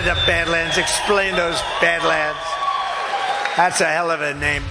up, Badlands. Explain those Badlands. That's a hell of a name.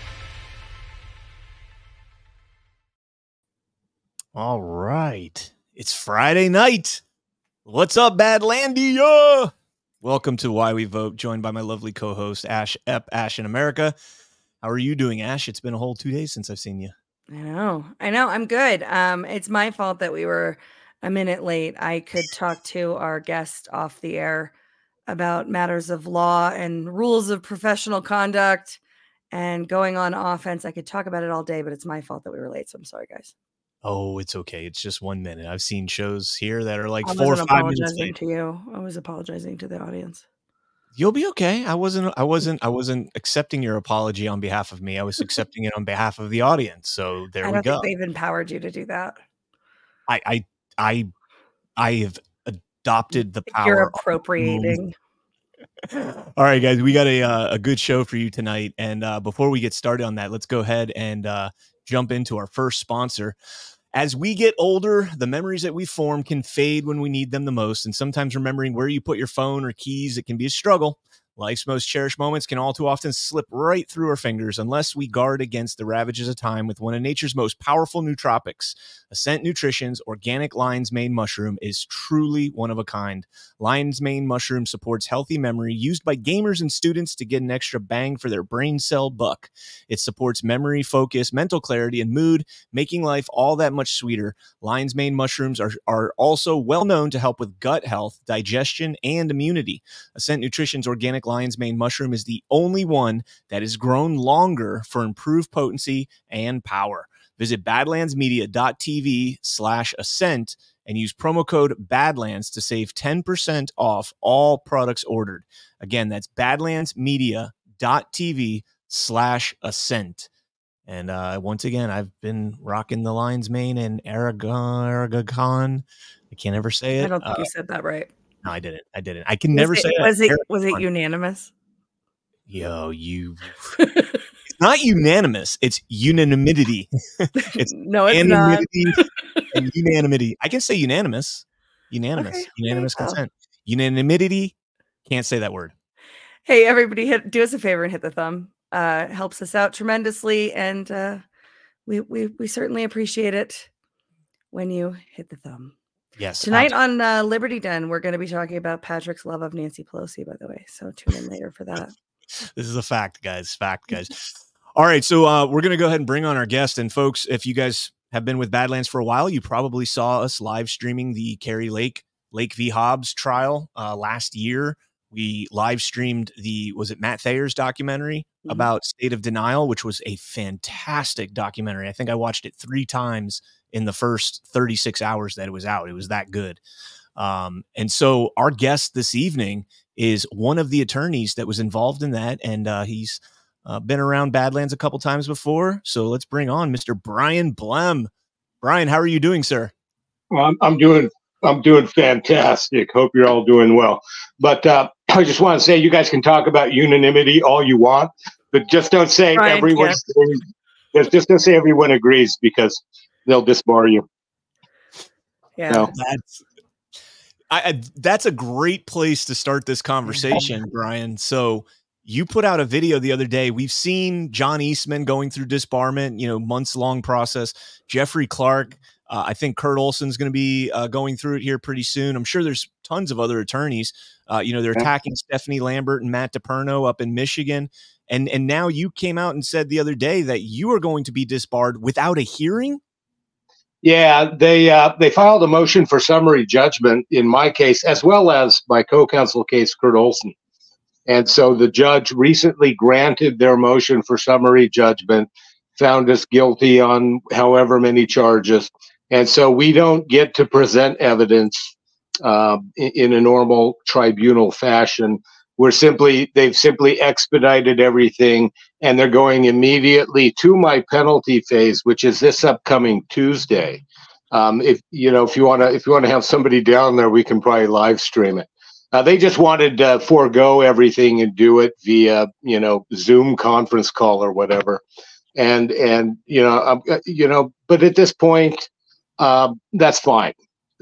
All right. It's Friday night. What's up, Badlandia? Welcome to Why We Vote, joined by my lovely co-host, Ash Ep, Ash in America. How are you doing, Ash? It's been a whole 2 days since I've seen you. I know. I'm good. It's my fault that we were a minute late. I could talk to our guest off the air about matters of law and rules of professional conduct and going on offense. I could talk about it all day, but it's my fault that we were late. So I'm sorry, guys. Oh, it's okay. It's just 1 minute. I've seen shows here that are like I 4 or wasn't 5 minutes apologizing late. to you. I was apologizing to the audience. You'll be okay. I wasn't accepting your apology on behalf of me. I was accepting it on behalf of the audience. So there we go. I don't think they've empowered you to do that. I have adopted the power. You're appropriating. All right, guys, we got a good show for you tonight. And before we get started on that, let's go ahead and jump into our first sponsor. As we get older, the memories that we form can fade when we need them the most. And sometimes remembering where you put your phone or keys, it can be a struggle. Life's most cherished moments can all too often slip right through our fingers unless we guard against the ravages of time with one of nature's most powerful nootropics. Ascent Nutrition's organic lion's mane mushroom is truly one of a kind. Lion's mane mushroom supports healthy memory used by gamers and students to get an extra bang for their brain cell buck. It supports memory, focus, mental clarity, and mood, making life all that much sweeter. Lion's mane mushrooms are also well known to help with gut health, digestion, and immunity. Ascent Nutrition's organic lion's mane mushroom is the only one that is grown longer for improved potency and power. Visit badlandsmedia.tv/ascent and use promo code Badlands to save 10% off all products ordered. Again, that's badlandsmedia.tv/ascent. And once again, I've been rocking the lion's mane and Aragon. I can't ever say it. I don't think you said that right. No, I didn't. I can never say it. Was it unanimous? Yo, it's not unanimous. It's unanimity. It's no, it's not. And unanimity. I can say unanimous. Unanimous consent. Unanimity. Can't say that word. Hey, everybody, do us a favor and hit the thumb. Helps us out tremendously, and we certainly appreciate it when you hit the thumb. Yes. Tonight on Liberty Den, we're going to be talking about Patrick's love of Nancy Pelosi, by the way. So tune in later for that. This is a fact, guys. All right. So we're going to go ahead and bring on our guest. And folks, if you guys have been with Badlands for a while, you probably saw us live streaming the Kari Lake v. Hobbs trial last year. We live streamed was it Matt Thayer's documentary about State of Denial, which was a fantastic documentary. I think I watched it 3 times in the first 36 hours that it was out. It was that good. And so our guest this evening is one of the attorneys that was involved in that. And he's been around Badlands a couple times before. So let's bring on Mr. Brian Blem. Brian, how are you doing, sir? Well, I'm doing fantastic. Hope you're all doing well. But I just want to say, you guys can talk about unanimity all you want, but just don't say everyone agrees. Just don't say everyone agrees, because they'll disbar you. Yeah, no. That's a great place to start this conversation, Brian. So you put out a video the other day. We've seen John Eastman going through disbarment, months long process. Jeffrey Clark. I think Kurt Olson's going to be going through it here pretty soon. I'm sure there's tons of other attorneys. They're attacking Stephanie Lambert and Matt DePerno up in Michigan. And now you came out and said the other day that you are going to be disbarred without a hearing. Yeah, they filed a motion for summary judgment in my case, as well as my co-counsel case, Kurt Olson. And so the judge recently granted their motion for summary judgment, found us guilty on however many charges. And so we don't get to present evidence in a normal tribunal fashion. They've simply expedited everything, and they're going immediately to my penalty phase, which is this upcoming Tuesday. If you want to have somebody down there, we can probably live stream it. They just wanted to forego everything and do it via Zoom conference call or whatever. And but at this point, that's fine.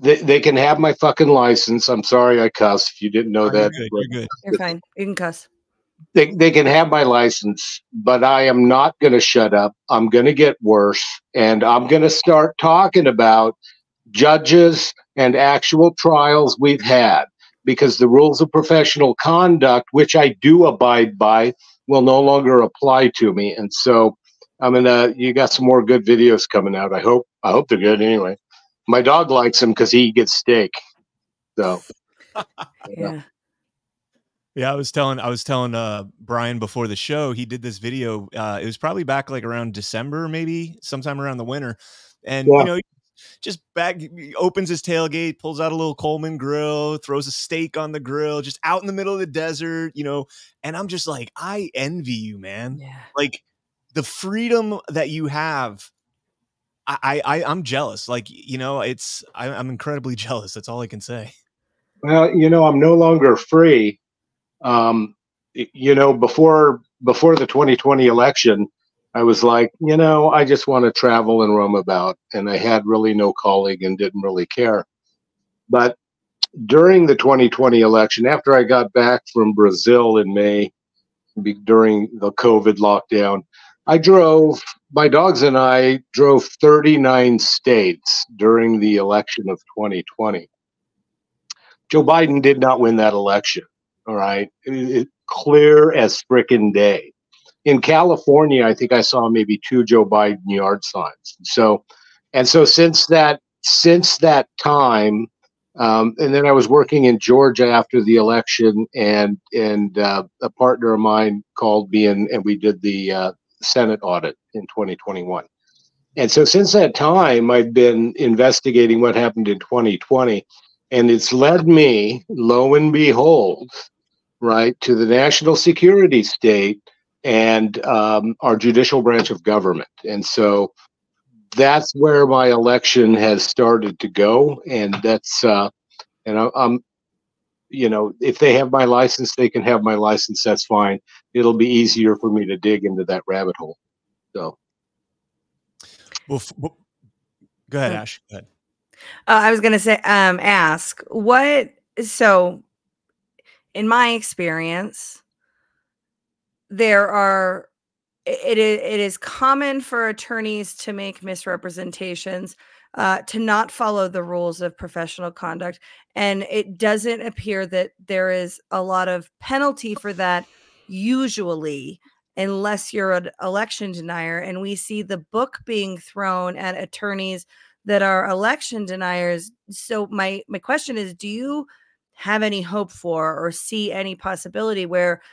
they can have my fucking license. I'm sorry I cuss if you didn't know that. You're good. You're fine. You can cuss. They can have my license, but I am not going to shut up. I'm going to get worse, and I'm going to start talking about judges and actual trials we've had, because the rules of professional conduct, which I do abide by, will no longer apply to me. And so you got some more good videos coming out. I hope they're good anyway. My dog likes them because he gets steak. So Yeah. Yeah, I was telling Brian before the show, he did this video. It was probably back like around December, maybe sometime around the winter. And, just opens his tailgate, pulls out a little Coleman grill, throws a steak on the grill, just out in the middle of the desert, and I'm just like, I envy you, man. Yeah. Like the freedom that you have. I'm jealous. Like, I'm incredibly jealous. That's all I can say. Well, I'm no longer free. Before the 2020 election, I was like, I just want to travel and roam about, and I had really no calling and didn't really care. But during the 2020 election, after I got back from Brazil in May, during the COVID lockdown, my dogs and I drove 39 states during the election of 2020. Joe Biden did not win that election. All right. Clear as frickin' day. In California, I think I saw maybe 2 Joe Biden yard signs. So since that time, and then I was working in Georgia after the election, and a partner of mine called me, and we did the Senate audit in 2021. And so since that time, I've been investigating what happened in 2020, and it's led me, lo and behold, right, to the national security state and our judicial branch of government. And so that's where my election has started to go. And that's, I'm if they have my license, they can have my license. That's fine. It'll be easier for me to dig into that rabbit hole. So. Well, go ahead, Ash. Go ahead. I was going to say, ask what, so in my experience, it is common for attorneys to make misrepresentations, to not follow the rules of professional conduct. And it doesn't appear that there is a lot of penalty for that usually, unless you're an election denier. And we see the book being thrown at attorneys that are election deniers. So my question is, do you have any hope for or see any possibility where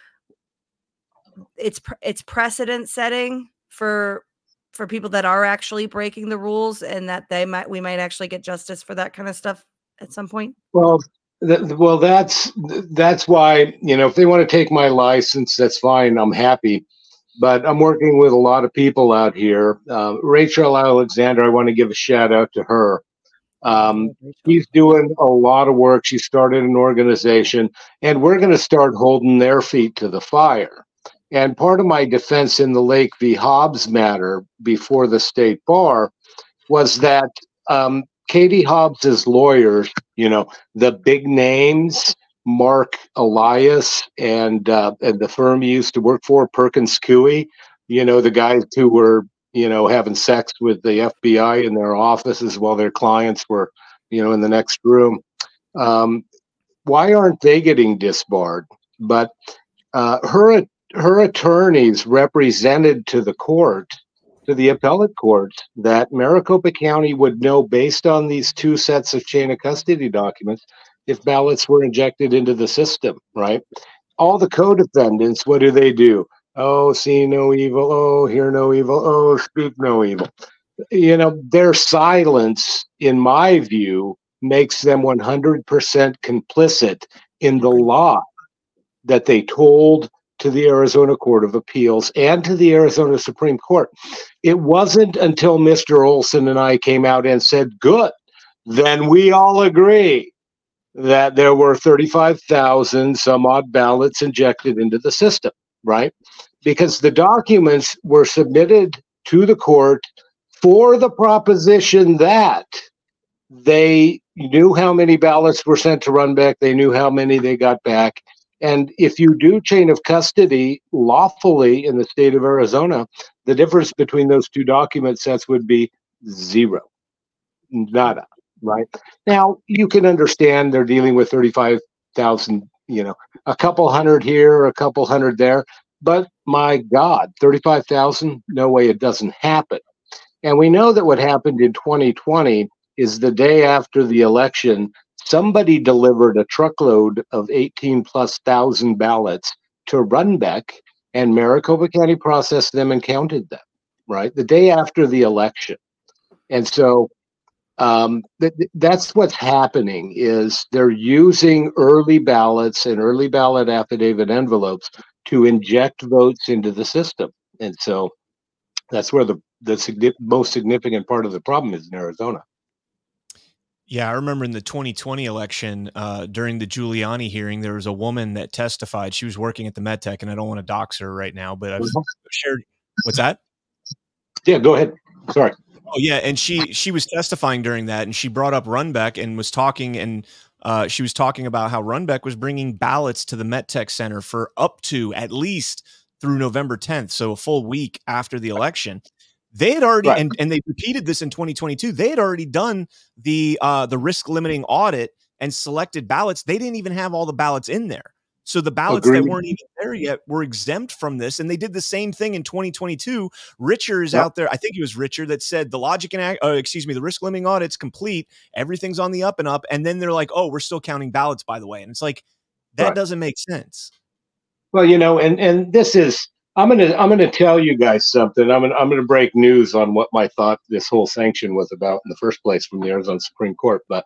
it's precedent setting for people that are actually breaking the rules, and that we might actually get justice for that kind of stuff at some point? Well, that's why, if they want to take my license, that's fine. I'm happy. But I'm working with a lot of people out here. Rachel Alexander, I want to give a shout out to her. She's doing a lot of work. She started an organization, and we're going to start holding their feet to the fire. And part of my defense in the Lake v. Hobbs matter before the state bar was that Katie Hobbs's lawyers, the big names, Mark Elias and the firm he used to work for, Perkins Coie, the guys who were, having sex with the FBI in their offices while their clients were, in the next room. Why aren't they getting disbarred? But her attorneys represented to the court, to the appellate court, that Maricopa County would know, based on these 2 sets of chain of custody documents, if ballots were injected into the system, right? All the co-defendants, what do? Oh, see no evil. Oh, hear no evil. Oh, speak no evil. Their silence, in my view, makes them 100% complicit in the lie that they told to the Arizona Court of Appeals and to the Arizona Supreme Court. It wasn't until Mr. Olson and I came out and said, good, then we all agree that there were 35,000 some odd ballots injected into the system, right? Because the documents were submitted to the court for the proposition that they knew how many ballots were sent to Runbeck. They knew how many they got back. And if you do chain of custody lawfully in the state of Arizona, the difference between those two document sets would be zero. Nada. Right? Now, you can understand they're dealing with 35,000, a couple hundred here, a couple hundred there. But my God, 35,000? No way it doesn't happen. And we know that what happened in 2020 is the day after the election, somebody delivered a truckload of 18 plus thousand ballots to Runbeck, and Maricopa County processed them and counted them, right? The day after the election. And so that's what's happening is they're using early ballots and early ballot affidavit envelopes to inject votes into the system. And so that's where the most significant part of the problem is in Arizona. Yeah, I remember in the 2020 election, during the Giuliani hearing, there was a woman that testified. She was working at the MedTech, and I don't want to dox her right now, but I've shared. What's that? Yeah, go ahead. Sorry. Oh yeah, and she was testifying during that, and she brought up Runbeck and was talking, and she was talking about how Runbeck was bringing ballots to the MedTech Center for up to at least through November 10th, so a full week after the election. They had already, Right. and they repeated this in 2022. They had already done the risk limiting audit and selected ballots. They didn't even have all the ballots in there. So the ballots Agreed. that weren't even there yet were exempt from this. And they did the same thing in 2022. Richer is Yep. out there. I think it was Richer that said the the risk limiting audit's complete. Everything's on the up and up. And then they're like, oh, we're still counting ballots, by the way. And it's like, that Right. doesn't make sense. Well, and this is I'm gonna tell you guys something. I'm gonna break news on what my thought this whole sanction was about in the first place from the Arizona Supreme Court. But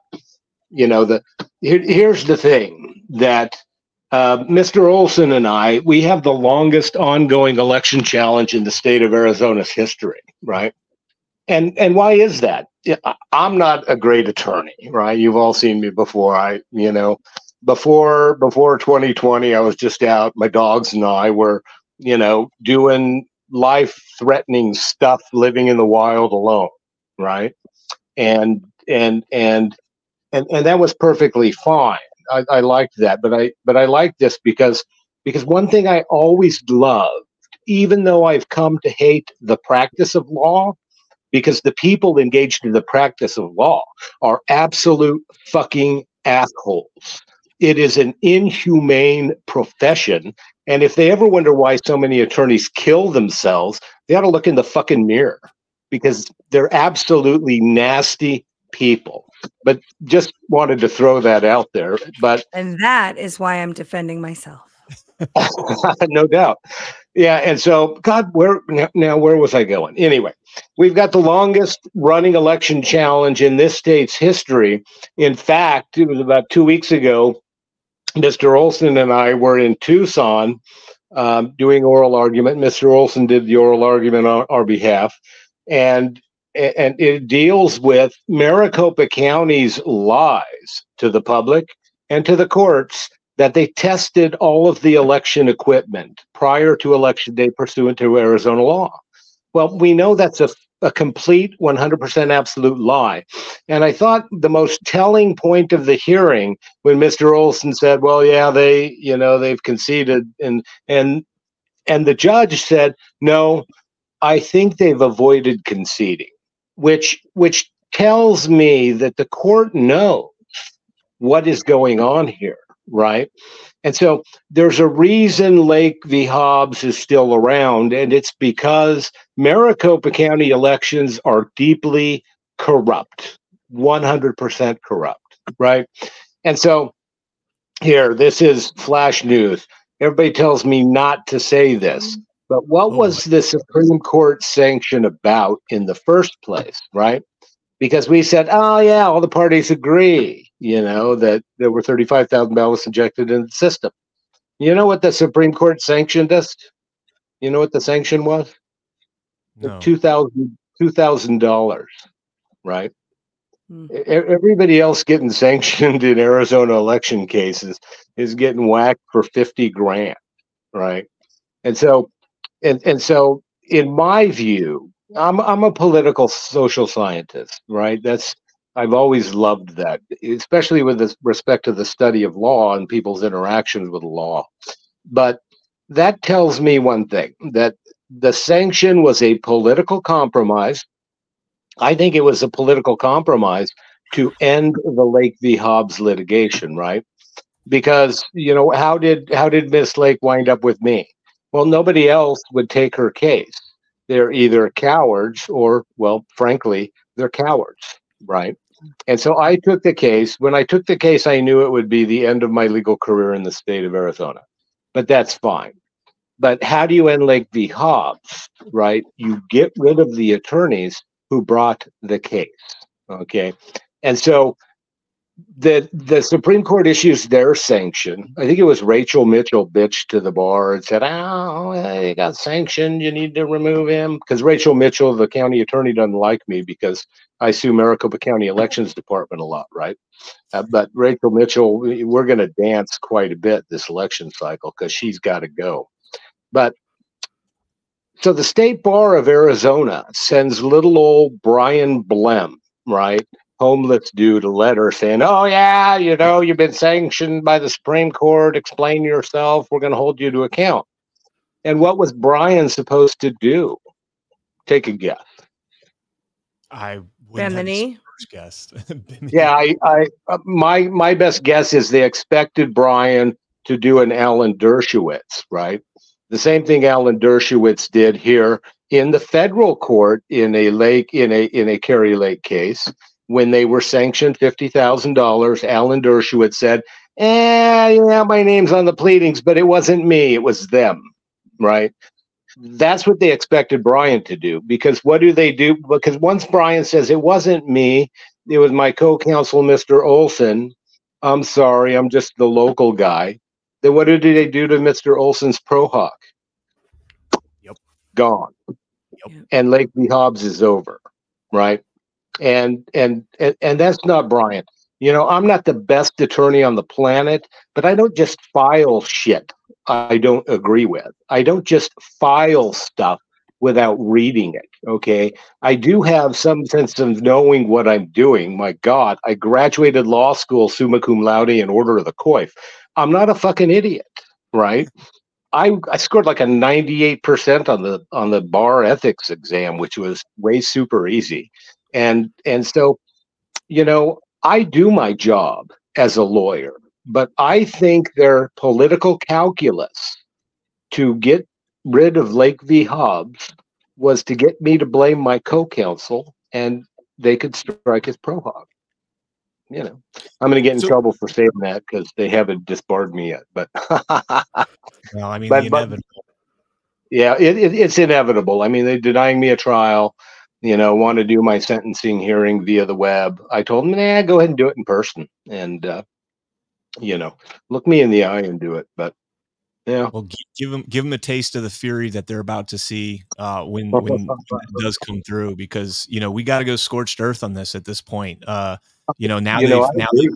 here's the thing that Mr. Olson and we have the longest ongoing election challenge in the state of Arizona's history, right? And why is that? I'm not a great attorney, right? You've all seen me before. Before 2020, I was just out. My dogs and I were, doing life-threatening stuff, living in the wild alone, right? And that was perfectly fine. I liked that, but I like this because one thing I always loved, even though I've come to hate the practice of law, because the people engaged in the practice of law are absolute fucking assholes. It is an inhumane profession. And if they ever wonder why so many attorneys kill themselves, they ought to look in the fucking mirror because they're absolutely nasty people. But just wanted to throw that out there. And that is why I'm defending myself. No doubt. Yeah. And so, God, where was I going? Anyway, we've got the longest running election challenge in this state's history. In fact, it was about 2 weeks ago. Mr. Olson and I were in Tucson doing oral argument. Mr. Olson did the oral argument on our behalf. And it deals with Maricopa County's lies to the public and to the courts that they tested all of the election equipment prior to election day pursuant to Arizona law. Well, we know that's a complete 100% absolute lie. And I thought the most telling point of the hearing when Mr. Olson said, well, yeah, they've conceded. And the judge said, no, I think they've avoided conceding, which tells me that the court knows what is going on here, right? And so there's a reason Lake v. Hobbs is still around, and it's because Maricopa County elections are deeply corrupt, 100% corrupt, right? And so here, this is flash news. Everybody tells me not to say this, but what was the Supreme Court sanction about in the first place, right? Because we said, oh, yeah, all the parties agree, that there were 35,000 ballots injected in the system. You know what the Supreme Court sanctioned us? You know what the sanction was? No. $2,000, right? Everybody else getting sanctioned in Arizona election cases is getting whacked for 50 grand, right? And so in my view, I'm a political social scientist, right? That's I've always loved that, especially with respect to the study of law and people's interactions with law. But that tells me one thing, that the sanction was a political compromise. I think it was a political compromise to end the Lake v. Hobbs litigation, right? Because, how did Miss Lake wind up with me? Well, nobody else would take her case. They're either cowards or, well, frankly, they're cowards, right? And so I took the case. When I took the case, I knew it would be the end of my legal career in the state of Arizona. But that's fine. But how do you end Lake v. Hobbs, right? You get rid of the attorneys who brought the case, okay? And so the Supreme Court issues their sanction. I think it was Rachel Mitchell bitched to the bar and said, "Oh, he got sanctioned. You need to remove him." Because Rachel Mitchell, the county attorney, doesn't like me because I sue Maricopa County Elections Department a lot, right? But Rachel Mitchell, we're going to dance quite a bit this election cycle because she's got to go. But so the State Bar of Arizona sends little old Brian Blem, right? Homeless dude, a letter saying, "Oh yeah, you've been sanctioned by the Supreme Court. Explain yourself. We're going to hold you to account." And what was Brian supposed to do? Take a guess. I Bend the knee. First guess. Yeah, my best guess is they expected Brian to do an Alan Dershowitz, right? The same thing Alan Dershowitz did here in the federal court in a Kerry Lake case. When they were sanctioned $50,000, Alan Dershowitz said, yeah, my name's on the pleadings, but it wasn't me, it was them, right? That's what they expected Brian to do, because what do they do? Because once Brian says, it wasn't me, it was my co-counsel, Mr. Olson, I'm sorry, I'm just the local guy. Then what did they do to Mr. Olson's ProHawk? Yep. Gone. Yep. And Lake v. Hobbs is over, right? And that's not Brian. I'm not the best attorney on the planet, but I don't just file shit I don't agree with. I don't just file stuff without reading it, okay? I do have some sense of knowing what I'm doing. My God, I graduated law school summa cum laude in order of the coif. I'm not a fucking idiot, right? I scored like a 98% on the bar ethics exam, which was way super easy. And so, I do my job as a lawyer, but I think their political calculus to get rid of Lake v. Hobbs was to get me to blame my co-counsel, and they could strike his ProHawk. I'm going to get in trouble for saying that because they haven't disbarred me yet. But well, I mean, the inevitable. Yeah, it's inevitable. I mean, they're denying me a trial. Want to do my sentencing hearing via the web. I told them, go ahead and do it in person, and look me in the eye and do it. But yeah, well, give them a taste of the fury that they're about to see when it does come through, because we got to go scorched earth on this at this point. Now they've indicted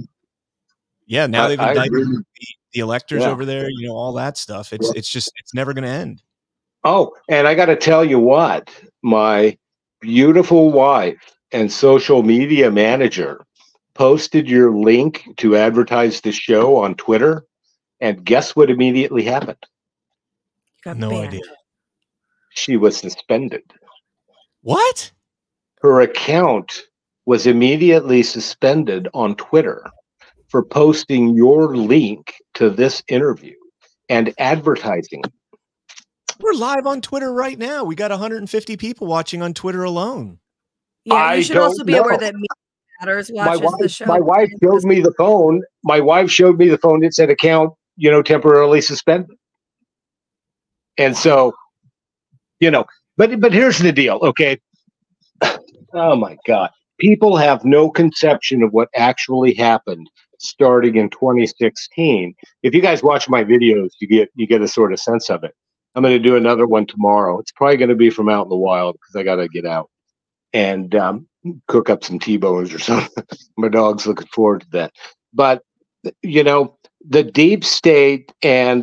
the electors over there. All that stuff. It's never going to end. Oh, and I got to tell you what, my beautiful wife and social media manager posted your link to advertise the show on Twitter, and guess what immediately happened? No idea. She was suspended. What? Her account was immediately suspended on Twitter for posting your link to this interview and advertising. We're live on Twitter right now. We got 150 people watching on Twitter alone. Yeah, you should also be aware that Media Matters watches the show. My wife showed me the phone. It said account, temporarily suspended. And so, but here's the deal, okay? Oh my God. People have no conception of what actually happened starting in 2016. If you guys watch my videos, you get a sort of sense of it. I'm going to do another one tomorrow. It's probably going to be from out in the wild because I got to get out and cook up some T-bones or something. My dog's looking forward to that. But the deep state and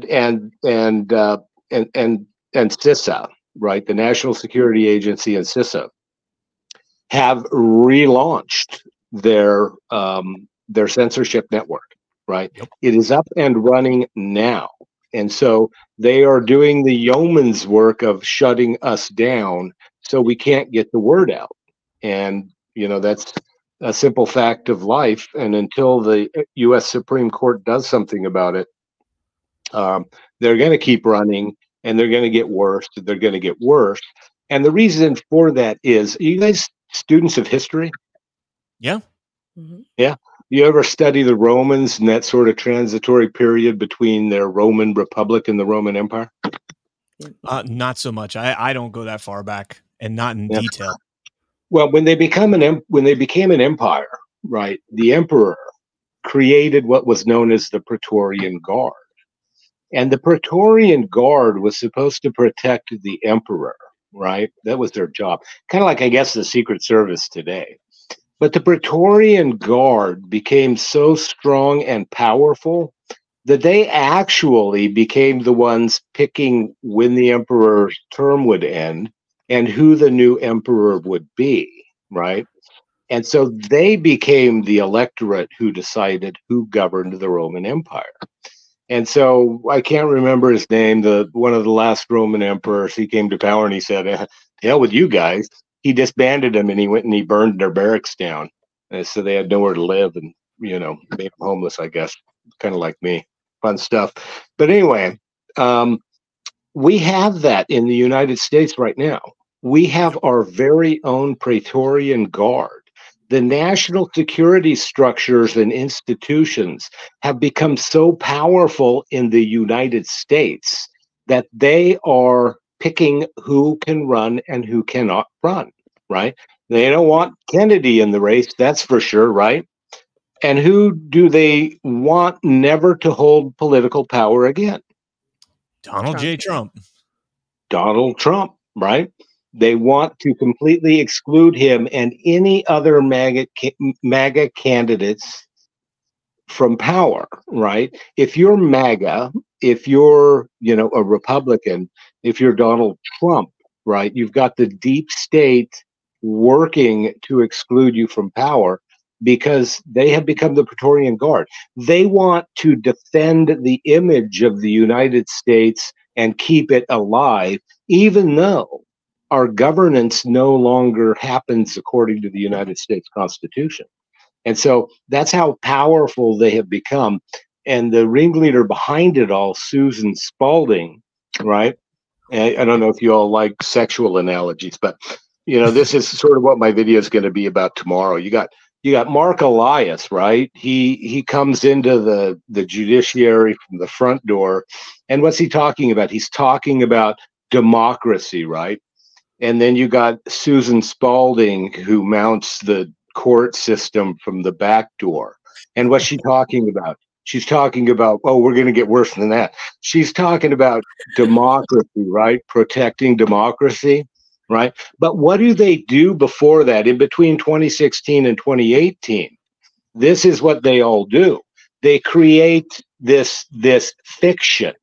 CISA, right? The National Security Agency and CISA have relaunched their censorship network, right? Yep. It is up and running now. And so they are doing the yeoman's work of shutting us down so we can't get the word out. And, that's a simple fact of life. And until the U.S. Supreme Court does something about it, they're going to keep running, and they're going to get worse. They're going to get worse. And the reason for that is, you guys students of history? Yeah. Mm-hmm. Yeah. You ever study the Romans and that sort of transitory period between their Roman Republic and the Roman Empire? Not so much. I don't go that far back, and not in detail. Well, when they became an empire, right, the emperor created what was known as the Praetorian Guard. And the Praetorian Guard was supposed to protect the emperor, right? That was their job. Kind of like, I guess, the Secret Service today. But the Praetorian Guard became so strong and powerful that they actually became the ones picking when the emperor's term would end and who the new emperor would be, right? And so they became the electorate who decided who governed the Roman Empire. And so I can't remember his name, one of the last Roman emperors. He came to power and he said, "To hell with you guys." He disbanded them, and he went and he burned their barracks down. And so they had nowhere to live, and made them homeless, I guess, kind of like me. Fun stuff. But anyway, we have that in the United States right now. We have our very own Praetorian Guard. The national security structures and institutions have become so powerful in the United States that they are picking who can run and who cannot run, right? They don't want Kennedy in the race, that's for sure, right? And who do they want never to hold political power again? Donald J. Trump. Donald Trump, right? They want to completely exclude him and any other MAGA candidates from power, right? If you're MAGA, if you're, a Republican, if you're Donald Trump, right, you've got the deep state working to exclude you from power because they have become the Praetorian Guard. They want to defend the image of the United States and keep it alive, even though our governance no longer happens according to the United States Constitution. And so that's how powerful they have become. And the ringleader behind it all, Susan Spalding, right? I don't know if you all like sexual analogies, but this is sort of what my video is going to be about tomorrow. You got Mark Elias, right? He comes into the judiciary from the front door, and what's he talking about? He's talking about democracy, right? And then you got Susan Spalding, who mounts the court system from the back door. And what's she talking about? She's talking about, we're going to get worse than that. She's talking about democracy, right? Protecting democracy, right? But what do they do before that, in between 2016 and 2018? This is what they all do. They create this fiction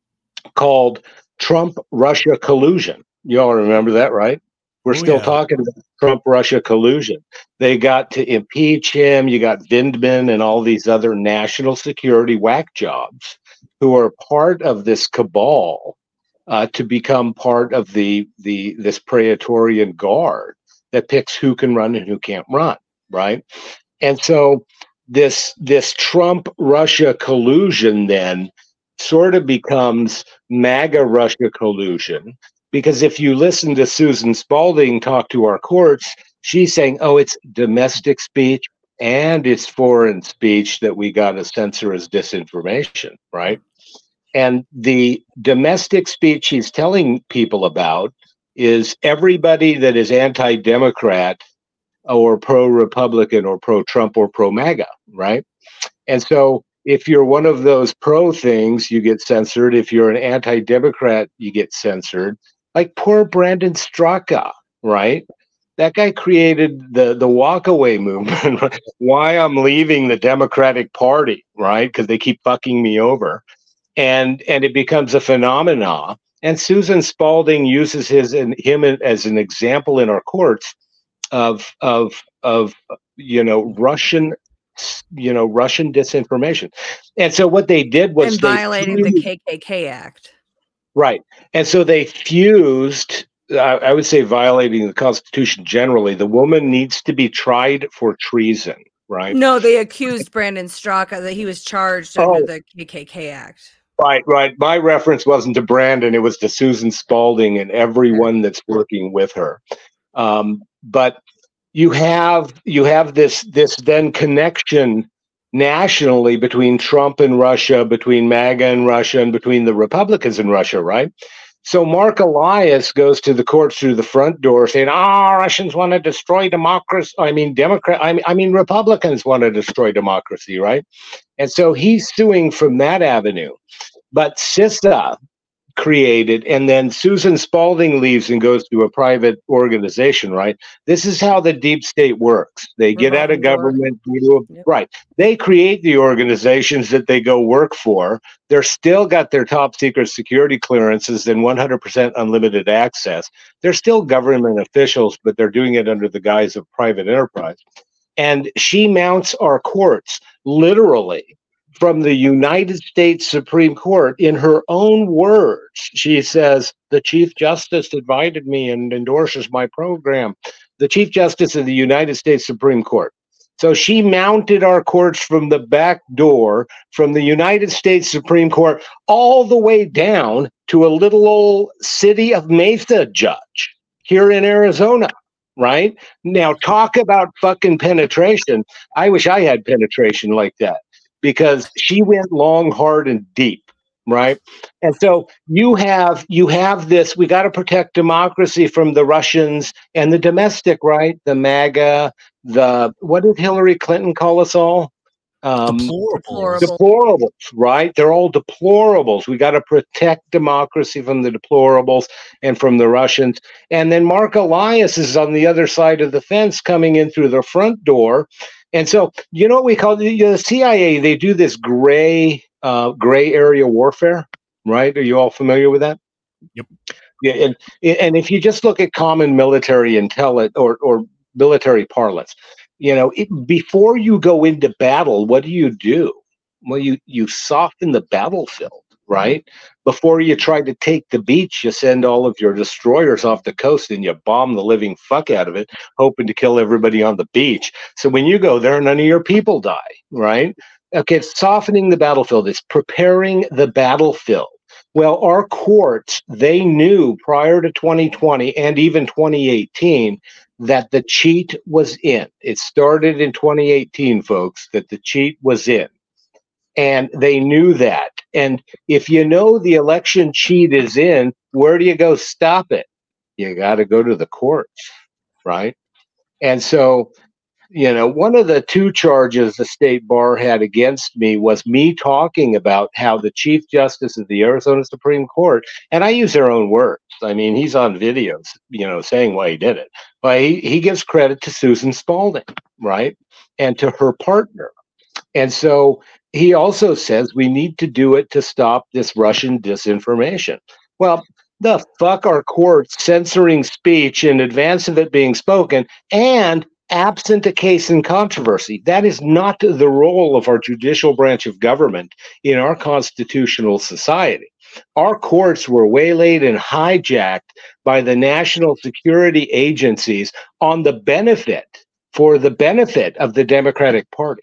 called Trump-Russia collusion. You all remember that, right? We're still talking about Trump-Russia collusion. They got to impeach him. You got Vindman and all these other national security whack jobs who are part of this cabal to become part of this Praetorian Guard that picks who can run and who can't run, right? And so this Trump-Russia collusion then sort of becomes MAGA-Russia collusion. Because if you listen to Susan Spalding talk to our courts, she's saying, it's domestic speech and it's foreign speech that we got to censor as disinformation, right? And the domestic speech she's telling people about is everybody that is anti-Democrat or pro-Republican or pro-Trump or pro-MAGA, right? And so if you're one of those pro things, you get censored. If you're an anti-Democrat, you get censored. Like poor Brandon Straka, right? That guy created the walkaway movement. Why I'm leaving the Democratic Party, right? Because they keep fucking me over, and it becomes a phenomena. And Susan Spalding uses him as an example in our courts of Russian disinformation. And so what they did was and violating the KKK Act. Right. And so they fused, I would say violating the Constitution generally. The woman needs to be tried for treason, right? No, they accused Brandon Straka that he was charged under the KKK Act. Right. My reference wasn't to Brandon. It was to Susan Spalding and everyone that's working with her. But you have this then connection nationally between Trump and Russia, between MAGA and Russia, and between the Republicans in Russia, right? So Mark Elias goes to the courts through the front door saying, Russians want to destroy democracy. Republicans want to destroy democracy, right? And so he's suing from that avenue. But CISA created, and then Susan Spalding leaves and goes to a private organization, right? This is how the deep state works. They get out of government, right? They create the organizations that they go work for. They're still got their top secret security clearances and 100% unlimited access. They're still government officials, but they're doing it under the guise of private enterprise. And she mounts our courts literally from the United States Supreme Court in her own words. She says, the Chief Justice invited me and endorses my program. The Chief Justice of the United States Supreme Court. So she mounted our courts from the back door, from the United States Supreme Court, all the way down to a little old city of Mesa judge here in Arizona. Right? Now, talk about fucking penetration. I wish I had penetration like that. Because she went long, hard, and deep, right? And so you have this. We got to protect democracy from the Russians and the domestic, right? The MAGA, what did Hillary Clinton call us all? Deplorables, right? They're all deplorables. We got to protect democracy from the deplorables and from the Russians. And then Mark Elias is on the other side of the fence coming in through the front door. And so, you know what we call the CIA? They do this gray area warfare, right? Are you all familiar with that? Yep. Yeah, and if you just look at common military intelligence or military parlance, before you go into battle, what do? Well, you soften the battlefield, right? Before you try to take the beach, you send all of your destroyers off the coast and you bomb the living fuck out of it, hoping to kill everybody on the beach. So when you go there, none of your people die, right? Okay, it's softening the battlefield. It's preparing the battlefield. Well, our courts, they knew prior to 2020 and even 2018 that the cheat was in. It started in 2018, folks, that the cheat was in. And they knew that. And if you know the election cheat is in, where do you go stop it? You got to go to the courts, right? And so, one of the two charges the state bar had against me was me talking about how the Chief Justice of the Arizona Supreme Court, and I use their own words. I mean, he's on videos, saying why he did it. But he gives credit to Susan Spalding, right? And to her partner. And so he also says we need to do it to stop this Russian disinformation. Well, the fuck are courts censoring speech in advance of it being spoken and absent a case in controversy? That is not the role of our judicial branch of government in our constitutional society. Our courts were waylaid and hijacked by the national security agencies for the benefit of the Democratic Party.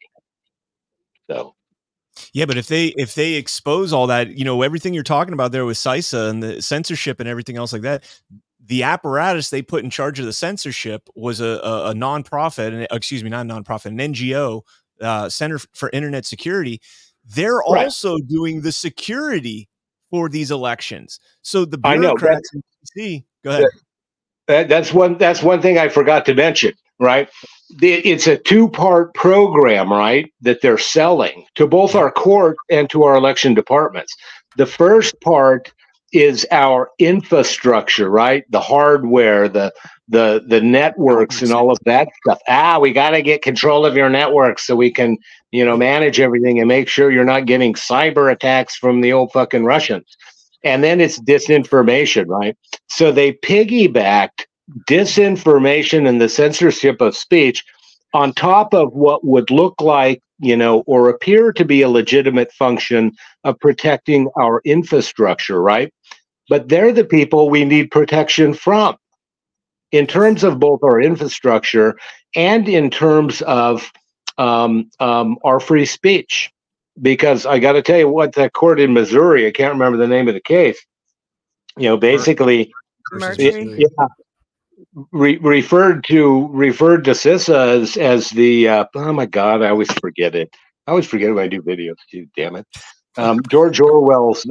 So. Yeah, but if they expose all that, everything you're talking about there with CISA and the censorship and everything else like that, the apparatus they put in charge of the censorship was a nonprofit, not a nonprofit, an NGO, Center for Internet Security. They're also doing the security for these elections. So the bureaucrats in DC, go ahead. That's one thing I forgot to mention, right? It's a two-part program, right, that they're selling to both our court and to our election departments. The first part is our infrastructure, right? The hardware, the networks and all of that stuff. We got to get control of your networks so we can, manage everything and make sure you're not getting cyber attacks from the old fucking Russians. And then it's disinformation, right? So they piggybacked disinformation and the censorship of speech on top of what would look like, or appear to be a legitimate function of protecting our infrastructure, right? But they're the people we need protection from in terms of both our infrastructure and in terms of our free speech. Because I got to tell you what, that court in Missouri, I can't remember the name of the case, basically, Mercury. referred to CISA as the oh my God, I always forget it. I always forget when I do videos. Damn it, George Orwell's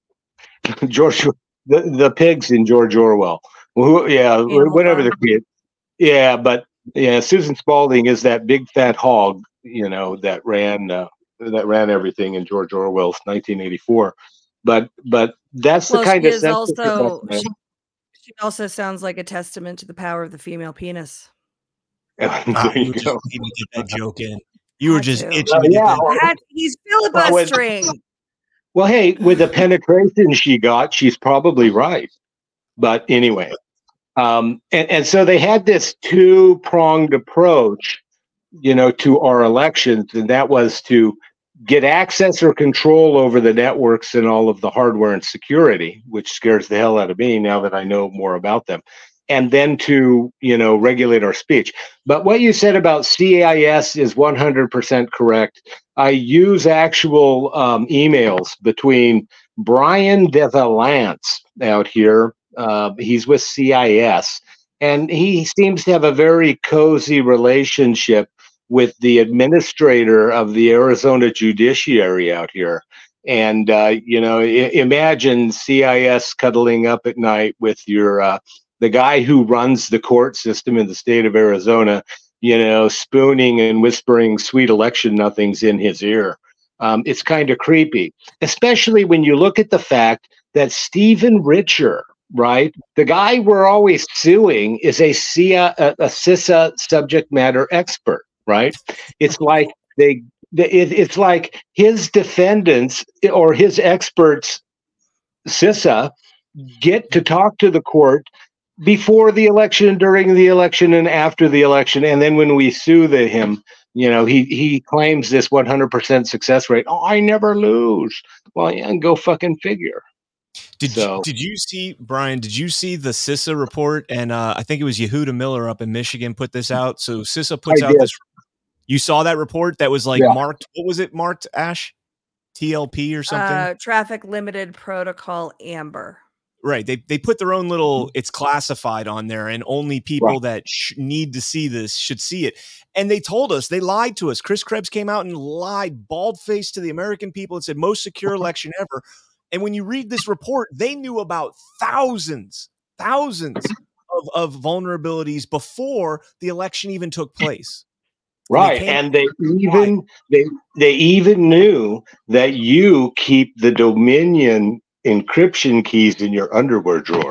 the pigs in George Orwell. Whatever the kid. Yeah, but Susan Spalding is that big fat hog, that ran everything in George Orwell's 1984. But that's the kind of sense. She also sounds like a testament to the power of the female penis. There you go. Get that joke in. You were just itching to get that. He's filibustering. Well, hey, with the penetration she got, she's probably right. But anyway, and so they had this two-pronged approach, to our elections, and that was to get access or control over the networks and all of the hardware and security, which scares the hell out of me now that I know more about them, and then to, regulate our speech. But what you said about CIS is 100% correct. I use actual emails between Brian DeValance out here. He's with CIS, and he seems to have a very cozy relationship with the administrator of the Arizona judiciary out here. And, imagine CIS cuddling up at night with the guy who runs the court system in the state of Arizona, spooning and whispering sweet election nothings in his ear. It's kind of creepy, especially when you look at the fact that Stephen Richer, right, the guy we're always suing, is a CISA subject matter expert. Right? It's like it's like his defendants or his experts, CISA, get to talk to the court before the election, during the election, and after the election. And then when we sue him, he claims this 100% success rate. Oh, I never lose. Well, yeah, go fucking figure. Did you see, Brian, did you see the CISA report? And I think it was Yehuda Miller up in Michigan put this out. So CISA puts out this. You saw that report that was marked. What was it marked, Ash? TLP or something? Traffic Limited Protocol Amber. Right. They put their own little, it's classified on there, and only people that need to see this should see it. And they told us, they lied to us. Chris Krebs came out and lied bald-faced to the American people and said, most secure election ever. And when you read this report, they knew about thousands of vulnerabilities before the election even took place. Right, and they even knew that you keep the Dominion encryption keys in your underwear drawer,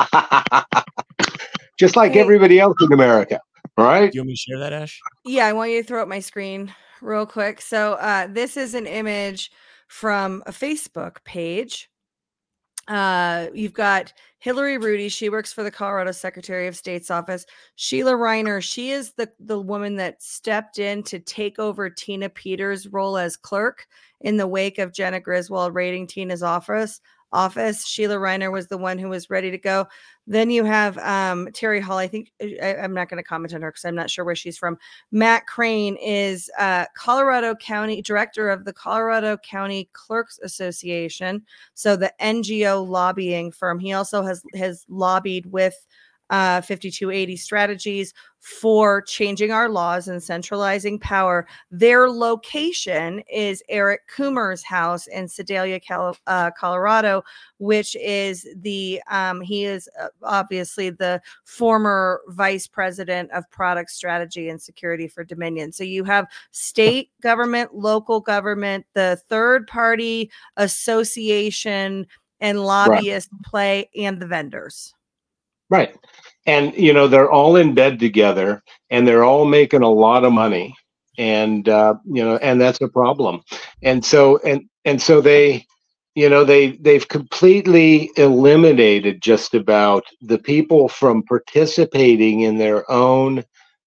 just like everybody else in America. All right. Do you want me to share that, Ash? Yeah, I want you to throw up my screen real quick. So this is an image from a Facebook page. You've got Hillary Rudy. She works for the Colorado Secretary of State's office. Sheila Reiner. She is the woman that stepped in to take over Tina Peters' role as clerk in the wake of Jenna Griswold raiding Tina's office. Sheila Reiner was the one who was ready to go. Then you have Terry Hall. I think I'm not going to comment on her because I'm not sure where she's from. Matt Crane is Colorado County director of the Colorado County Clerks Association. So the NGO lobbying firm. He also has lobbied with 5280 Strategies for changing our laws and centralizing power. Their location is Eric Coomer's house in Sedalia, Colorado, which is he is obviously the former vice president of product strategy and security for Dominion. So you have state government, local government, the third party association and lobbyist play, and the vendors. Right. And, they're all in bed together and they're all making a lot of money. And, and that's a problem. And so they, they've completely eliminated just about the people from participating in their own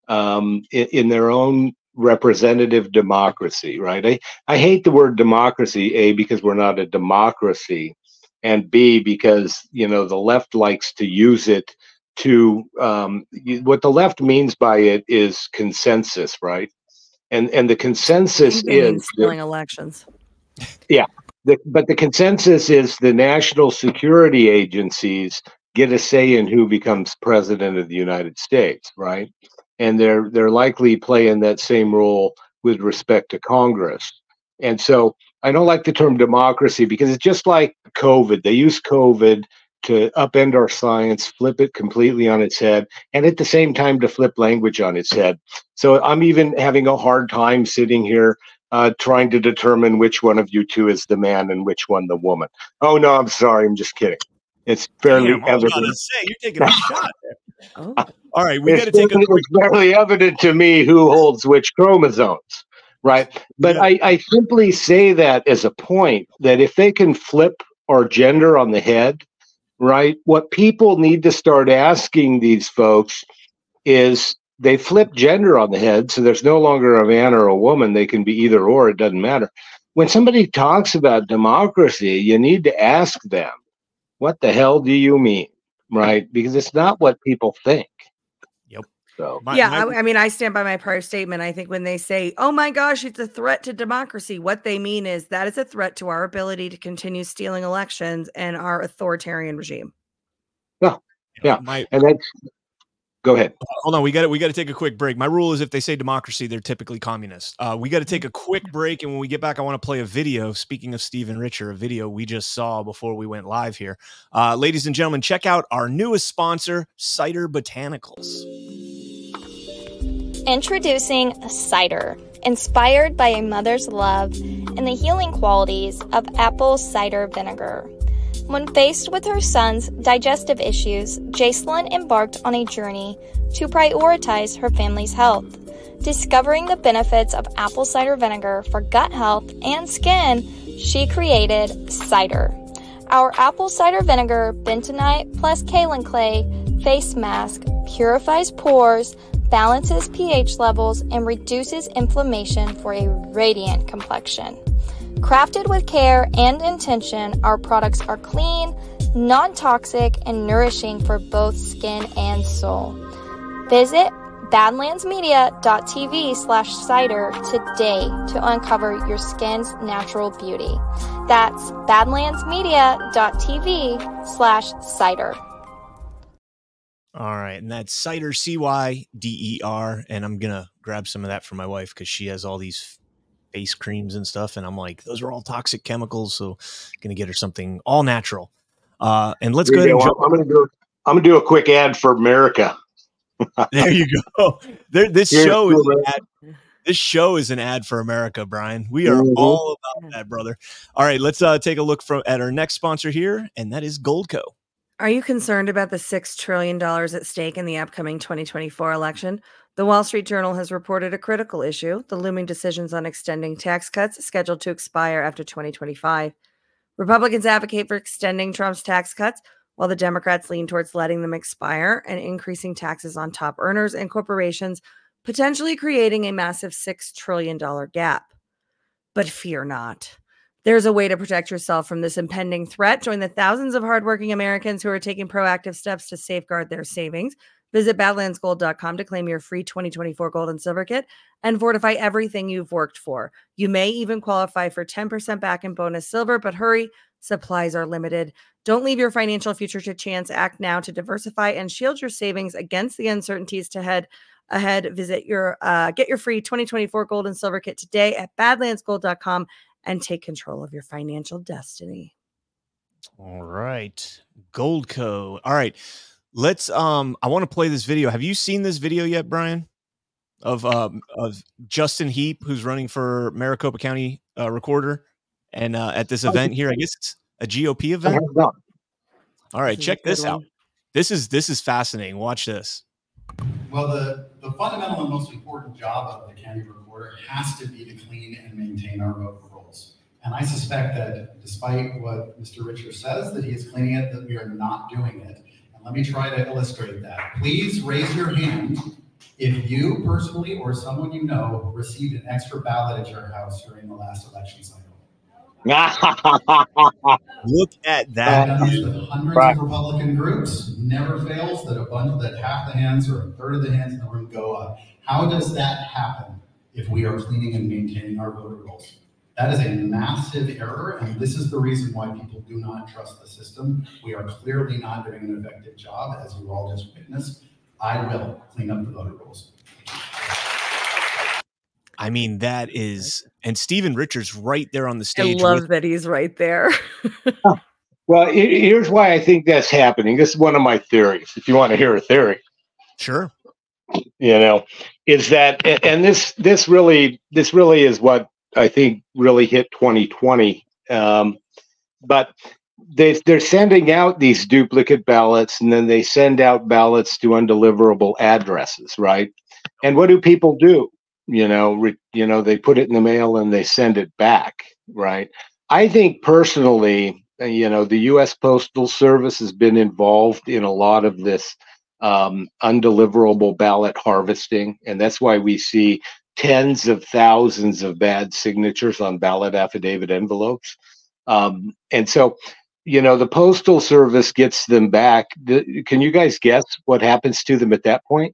in their own representative democracy, right? I hate the word democracy, A, because we're not a democracy, and B, because, the left likes to use it to, what the left means by it is consensus, right? And the consensus is stealing elections. Yeah, but the consensus is the national security agencies get a say in who becomes president of the United States, right? And they're likely playing that same role with respect to Congress. And so I don't like the term democracy because it's just like COVID. They use COVID to upend our science, flip it completely on its head, and at the same time to flip language on its head. So I'm even having a hard time sitting here trying to determine which one of you two is the man and which one the woman. Oh, no, I'm sorry. I'm just kidding. It's fairly evident. I was about to say, you're taking a shot there. Oh. All right, we got to take a quick... It's fairly evident to me who holds which chromosomes, right? But yeah. I simply say that as a point that if they can flip our gender on the head, right, what people need to start asking these folks is they flip gender on the head, so there's no longer a man or a woman. They can be either or, it doesn't matter. When somebody talks about democracy, you need to ask them, what the hell do you mean, right? Because it's not what people think. Yep. So I mean, I stand by my prior statement. I think when they say, oh my gosh, it's a threat to democracy, what they mean is that is a threat to our ability to continue stealing elections and our authoritarian regime. Yeah. And that's... Go ahead. Hold on. We got to take a quick break. My rule is if they say democracy, they're typically communist. We got to take a quick break. And when we get back, I want to play a video. Speaking of Steve and Richer, a video we just saw before we went live here. Ladies and gentlemen, check out our newest sponsor, Cider Botanicals. Introducing cider, inspired by a mother's love and the healing qualities of apple cider vinegar. When faced with her son's digestive issues, Jacelyn embarked on a journey to prioritize her family's health. Discovering the benefits of apple cider vinegar for gut health and skin, she created cider. Our apple cider vinegar bentonite plus kaolin clay face mask purifies pores, balances pH levels, and reduces inflammation for a radiant complexion. Crafted with care and intention, our products are clean, non-toxic, and nourishing for both skin and soul. Visit badlandsmedia.tv/cider today to uncover your skin's natural beauty. That's badlandsmedia.tv/cider. All right, and that's cider, CYDER, and I'm going to grab some of that for my wife because she has all these face creams and stuff, and I'm like, those are all toxic chemicals, so gonna get her something all natural. And let's go ahead and jump. I'm gonna do a quick ad for America. There you go. This show is an ad for America, Brian. We are all about that, brother. All right, let's take a look at our next sponsor here, and that is Goldco. Are you concerned about the $6 trillion at stake in the upcoming 2024 election? The Wall Street Journal has reported a critical issue, the looming decisions on extending tax cuts scheduled to expire after 2025. Republicans advocate for extending Trump's tax cuts, while the Democrats lean towards letting them expire and increasing taxes on top earners and corporations, potentially creating a massive $6 trillion gap. But fear not. There's a way to protect yourself from this impending threat. Join the thousands of hardworking Americans who are taking proactive steps to safeguard their savings. Visit badlandsgold.com to claim your free 2024 gold and silver kit and fortify everything you've worked for. You may even qualify for 10% back in bonus silver, but hurry, supplies are limited. Don't leave your financial future to chance. Act now to diversify and shield your savings against the uncertainties ahead. Visit get your free 2024 gold and silver kit today at badlandsgold.com and take control of your financial destiny. All right. Goldco. All right. Let's I want to play this video. Have you seen this video yet, Brian? Of Justin Heap, who's running for Maricopa County recorder, and at this event here, I guess it's a GOP event. All right, check this out. This is fascinating. Watch this. Well, the fundamental and most important job of the county recorder has to be to clean and maintain our voter rolls. And I suspect that despite what Mr. Richer says, that he is cleaning it, that we are not doing it. Let me try to illustrate that. Please raise your hand If you personally or someone you know received an extra ballot at your house during the last election cycle. Look at that. I've done this with hundreds of Republican groups. Never fails that half the hands or a third of the hands in the room go up. How does that happen if we are cleaning and maintaining our voter rolls? That is a massive error, and this is the reason why people do not trust the system. We are clearly not doing an effective job, as you all just witnessed. I will clean up the voter rolls. I mean, that is, and Stephen Richards right there on the stage. I love that he's right there. Well, here's why I think that's happening. This is one of my theories. If you want to hear a theory, sure. Is that, and this really is what I think really hit 2020. But they're sending out these duplicate ballots, and then they send out ballots to undeliverable addresses, right? And what do people do? They put it in the mail and they send it back, right? I think personally, the U.S. Postal Service has been involved in a lot of this undeliverable ballot harvesting, and that's why we see tens of thousands of bad signatures on ballot affidavit envelopes. And so, the Postal Service gets them back. Can you guys guess what happens to them at that point?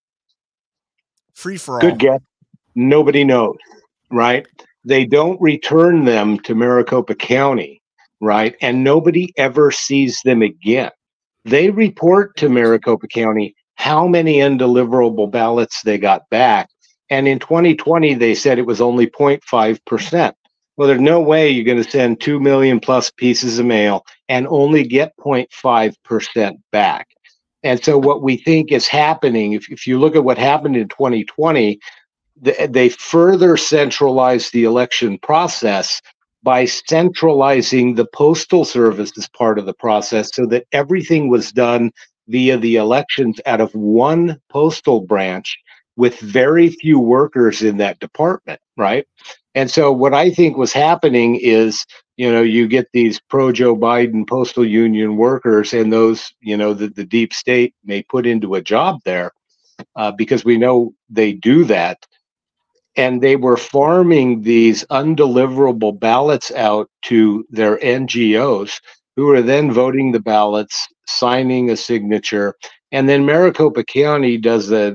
Free for all. Good guess. Nobody knows, right? They don't return them to Maricopa County, right? And nobody ever sees them again. They report to Maricopa County how many undeliverable ballots they got back. And in 2020, they said it was only 0.5%. Well, there's no way you're going to send 2 million plus pieces of mail and only get 0.5% back. And so what we think is happening, if you look at what happened in 2020, they further centralized the election process by centralizing the Postal Service as part of the process, so that everything was done via the elections out of one postal branch with very few workers in that department, right? And so what I think was happening is, you get these pro-Joe Biden postal union workers, and those, the deep state may put into a job there because we know they do that. And they were farming these undeliverable ballots out to their NGOs, who are then voting the ballots, signing a signature, and then Maricopa County does the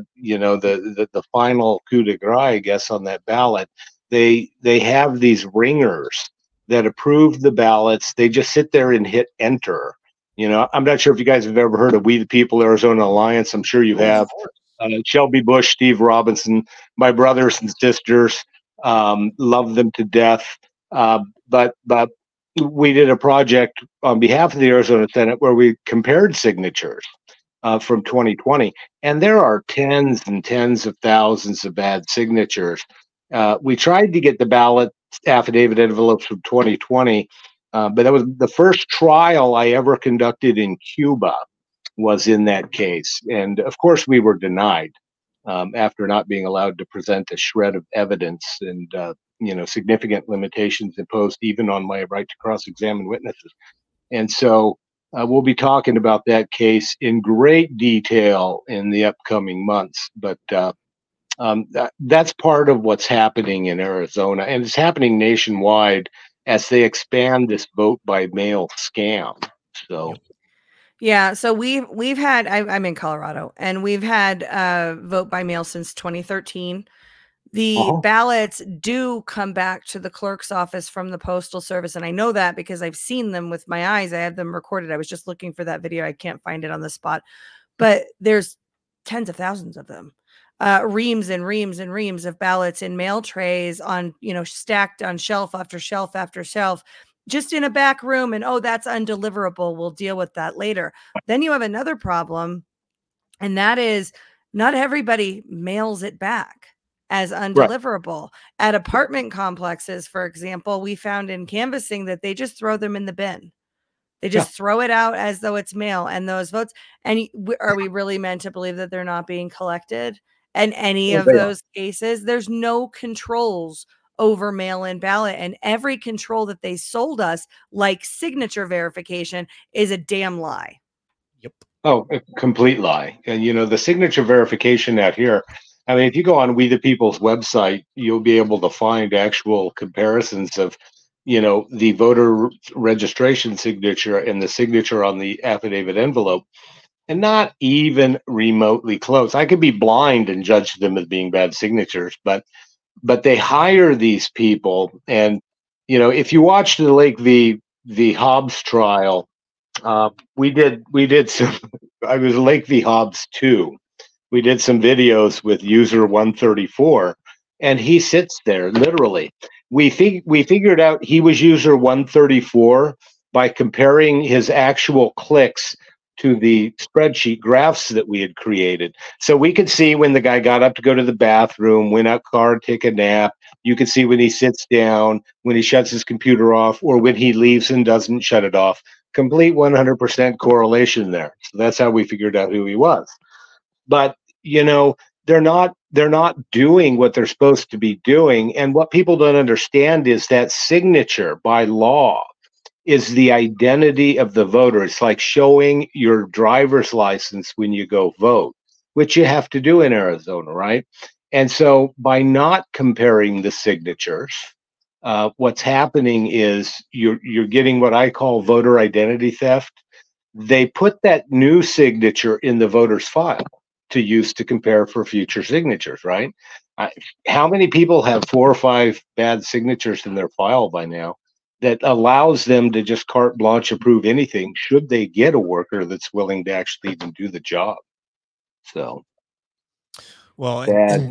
final coup de grace, I guess, on that ballot. They have these ringers that approve the ballots. They just sit there and hit enter. I'm not sure if you guys have ever heard of We the People Arizona Alliance. I'm sure you have. Shelby Bush, Steve Robinson, my brothers and sisters, love them to death. But we did a project on behalf of the Arizona Senate where we compared signatures from 2020, and there are tens and tens of thousands of bad signatures. We tried to get the ballot affidavit envelopes from 2020, but that was the first trial I ever conducted in Cuba. Was in that case. And of course, we were denied after not being allowed to present a shred of evidence, and, significant limitations imposed even on my right to cross-examine witnesses. And so we'll be talking about that case in great detail in the upcoming months. But that's part of what's happening in Arizona, and it's happening nationwide as they expand this vote by mail scam. So. Yeah, so we've had I'm in Colorado, and we've had vote by mail since 2013. The ballots do come back to the clerk's office from the Postal Service, and I know that because I've seen them with my eyes. I have them recorded. I was just looking for that video. I can't find it on the spot, but there's tens of thousands of them. Reams and reams and reams of ballots in mail trays on, stacked on shelf after shelf after shelf, just in a back room. And, that's undeliverable. We'll deal with that later. Then you have another problem, and that is not everybody mails it back as undeliverable. Right. At apartment complexes, for example, we found in canvassing that they just throw them in the bin. They just throw it out as though it's mail, and those votes. And are we really meant to believe that they're not being collected? And any of those cases, there's no controls over mail-in ballot, and every control that they sold us, like signature verification, is a damn lie. Yep. Oh, a complete lie. And the signature verification out here, I mean, if you go on We the People's website, you'll be able to find actual comparisons of, the voter registration signature and the signature on the affidavit envelope, and not even remotely close. I could be blind and judge them as being bad signatures, but they hire these people. And if you watch the the Hobbs trial, we did some. I was Lake v. Hobbs too. We did some videos with user 134, and he sits there literally. We figured out he was user 134 by comparing his actual clicks to the spreadsheet graphs that we had created. So we could see when the guy got up to go to the bathroom, went out car, take a nap. You could see when he sits down, when he shuts his computer off, or when he leaves and doesn't shut it off. Complete 100% correlation there. So that's how we figured out who he was. But they're not doing what they're supposed to be doing. And what people don't understand is that signature by law is the identity of the voter. It's like showing your driver's license when you go vote, which you have to do in Arizona, right? And so by not comparing the signatures, what's happening is you're getting what I call voter identity theft. They put that new signature in the voter's file to use to compare for future signatures, right? How many people have 4 or 5 bad signatures in their file by now that allows them to just carte blanche approve anything should they get a worker that's willing to actually even do the job? So, Well, bad.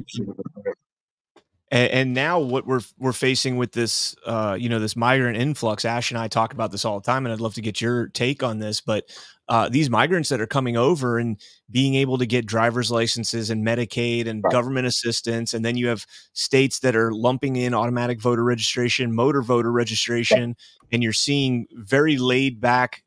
and now what we're facing with this, this migrant influx. Ash and I talk about this all the time, and I'd love to get your take on this. But these migrants that are coming over and being able to get driver's licenses and Medicaid and government assistance, and then you have states that are lumping in automatic voter registration, motor voter registration, and you're seeing very laid back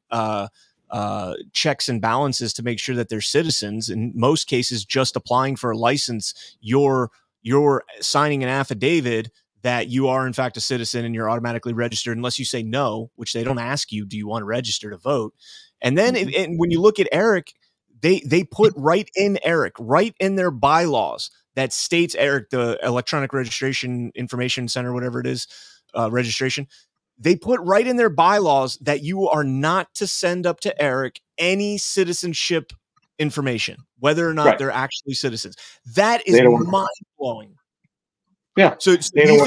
checks and balances to make sure that they're citizens. In most cases, just applying for a license, you're signing an affidavit that you are in fact a citizen and you're automatically registered, unless you say no, which they don't ask you, do you want to register to vote? And then and when you look at ERIC, they put right in their bylaws that states ERIC, the Electronic Registration Information Center, whatever it is, registration. They put right in their bylaws that you are not to send up to ERIC any citizenship information, whether or not they're actually citizens. That is mind blowing. Yeah. So do you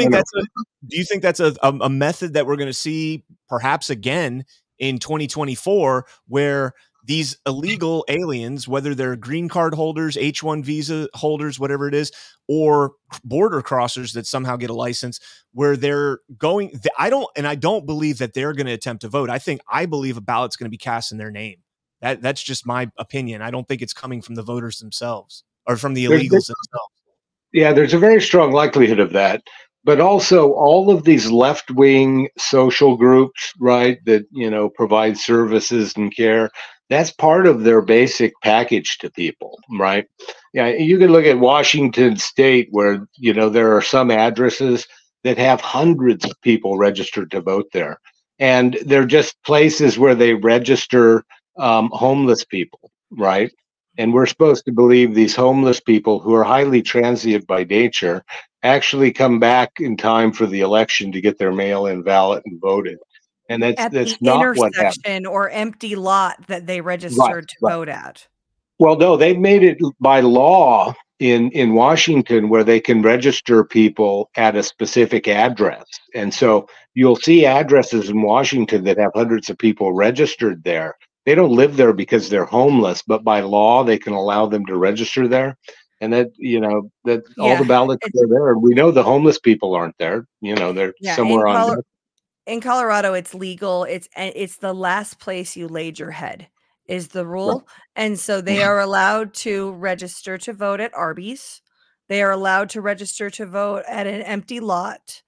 think that's a method that we're going to see perhaps again in 2024, where these illegal aliens, whether they're green card holders, H-1 visa holders, whatever it is, or border crossers that somehow get a license, where they're going, I don't believe that they're going to attempt to vote. I believe a ballot's going to be cast in their name. That's just my opinion. I don't think it's coming from the voters themselves or from the illegals themselves. Yeah, there's a very strong likelihood of that. But also all of these left-wing social groups, right, that, provide services and care, that's part of their basic package to people, right? Yeah, you can look at Washington State where, there are some addresses that have hundreds of people registered to vote there. And they're just places where they register homeless people, right? And we're supposed to believe these homeless people, who are highly transient by nature, actually come back in time for the election to get their mail-in ballot and voted. And that's not what happened. Or empty lot that they registered to vote at. Well, no, they've made it by law in Washington where they can register people at a specific address. And so you'll see addresses in Washington that have hundreds of people registered there. They don't live there because they're homeless, but by law they can allow them to register there. And that, all the ballots are there. And we know the homeless people aren't there. They're somewhere on. In Colorado, it's legal. It's the last place you laid your head is the rule. Right. And so they are allowed to register to vote at Arby's. They are allowed to register to vote at an empty lot.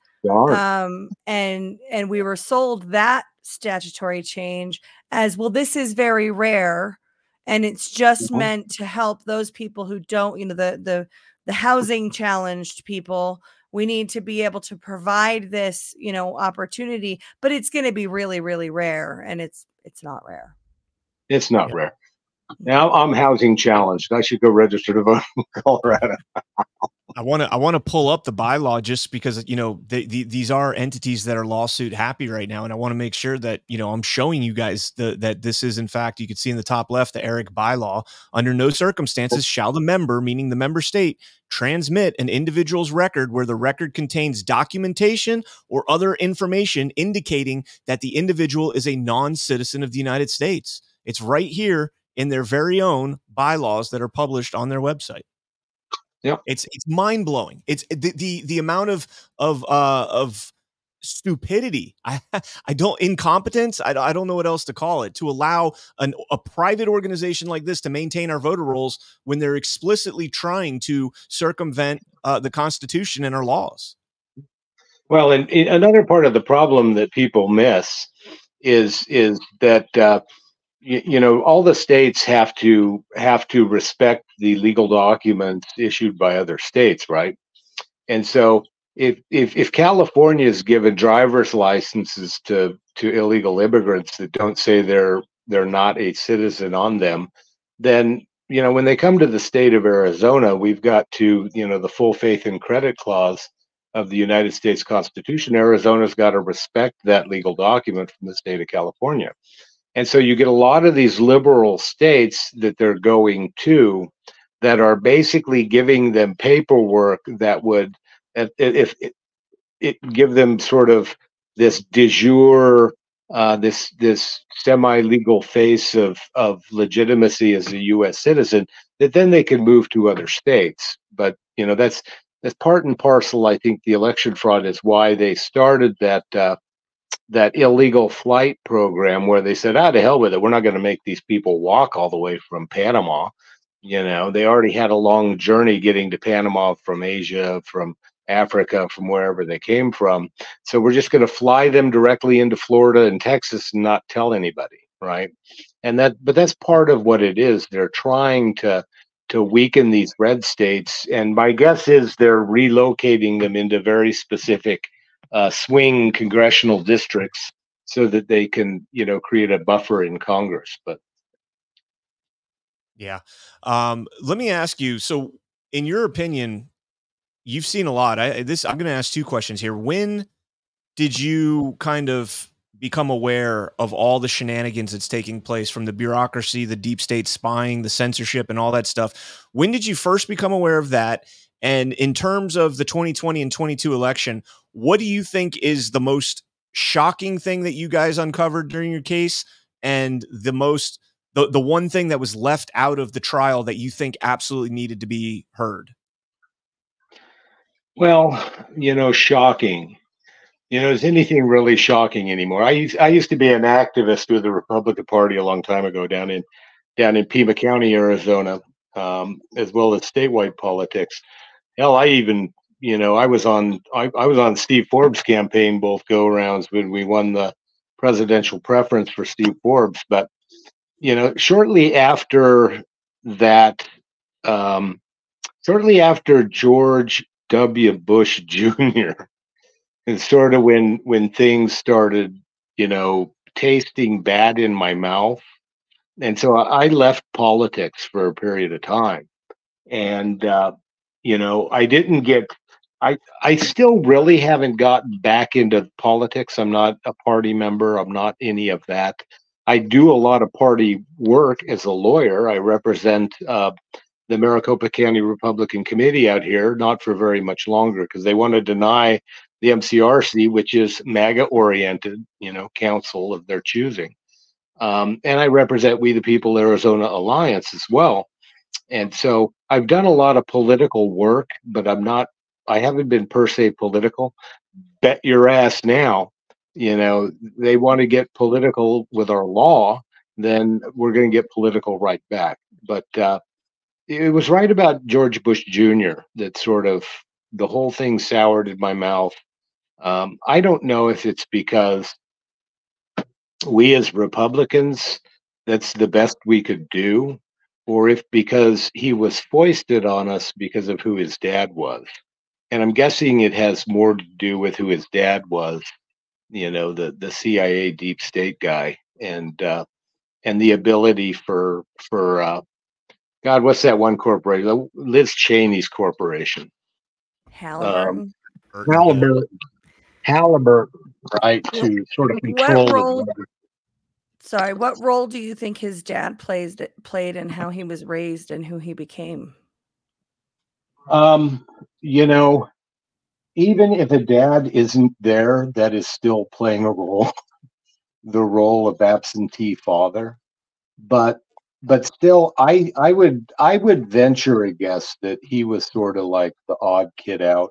And we were sold that statutory change as, well, this is very rare. And it's just meant to help those people who don't, the housing challenged people. We need to be able to provide this, opportunity, but it's going to be really, really rare. And it's not rare. It's not rare. Now I'm housing challenged. I should go register to vote in Colorado. I want to pull up the bylaw just because, you know, these are entities that are lawsuit happy right now. And I want to make sure that, you know, I'm showing you guys that this is, in fact, you can see in the top left, the ERIC bylaw. Under no circumstances shall the member, meaning the member state, transmit an individual's record where the record contains documentation or other information indicating that the individual is a non-citizen of the United States. It's right here in their very own bylaws that are published on their website. Yep. It's mind blowing. It's the amount of stupidity. Incompetence. I don't know what else to call it, to allow a private organization like this to maintain our voter rolls when they're explicitly trying to circumvent the Constitution and our laws. Well, and another part of the problem that people miss is that you know, all the states have to respect the legal documents issued by other states, right? And so if California is given driver's licenses to illegal immigrants that don't say they're not a citizen on them, then, you know, when they come to the state of Arizona, we've got to, you know, the full faith and credit clause of the United States Constitution. Arizona's got to respect that legal document from the state of California. And so you get a lot of these liberal states that they're going to that are basically giving them paperwork that would, if it give them sort of this de jure, this semi-legal face of legitimacy as a U.S. citizen, that then they can move to other states. But, you know, that's part and parcel. I think the election fraud is why they started that illegal flight program where they said, to hell with it. We're not going to make these people walk all the way from Panama. You know, they already had a long journey getting to Panama from Asia, from Africa, from wherever they came from. So we're just going to fly them directly into Florida and Texas and not tell anybody, right? But that's part of what it is. They're trying to weaken these red states. And my guess is they're relocating them into very specific swing congressional districts so that they can, you know, create a buffer in Congress. But yeah, let me ask you. So, in your opinion, you've seen a lot. I'm going to ask two questions here. When did you kind of become aware of all the shenanigans that's taking place, from the bureaucracy, the deep state spying, the censorship, and all that stuff? When did you first become aware of that? And in terms of the 2020 and 22 election, what do you think is the most shocking thing that you guys uncovered during your case, and the one thing that was left out of the trial that you think absolutely needed to be heard? Well, you know, shocking. You know, is anything really shocking anymore? I used to be an activist with the Republican Party a long time ago down in Pima County, Arizona, as well as statewide politics. Hell, I even, you know, I was on Steve Forbes' campaign both go rounds when we won the presidential preference for Steve Forbes. But, you know, shortly after that, shortly after George W. Bush Jr., and sort of when things started, you know, tasting bad in my mouth. And so I left politics for a period of time. And, you know, I still really haven't gotten back into politics. I'm not a party member. I'm not any of that. I do a lot of party work as a lawyer. I represent the Maricopa County Republican Committee out here, not for very much longer, because they want to deny the MCRC, which is MAGA-oriented, you know, council of their choosing. And I represent We the People Arizona Alliance as well. And so I've done a lot of political work, but I haven't been per se political. Bet your ass now, you know, they want to get political with our law, then we're going to get political right back. But it was right about George Bush Jr. that sort of the whole thing soured in my mouth. I don't know if it's because we as Republicans, that's the best we could do, or if because he was foisted on us because of who his dad was. And I'm guessing it has more to do with who his dad was, you know, the CIA deep state guy. And the ability for God, what's that one corporation? Liz Cheney's corporation. Halliburton. Halliburton, right? To sort of control What role do you think his dad played in how he was raised and who he became? You know, even if a dad isn't there, that is still playing a role, the role of absentee father. But still, I would venture a guess that he was sort of like the odd kid out.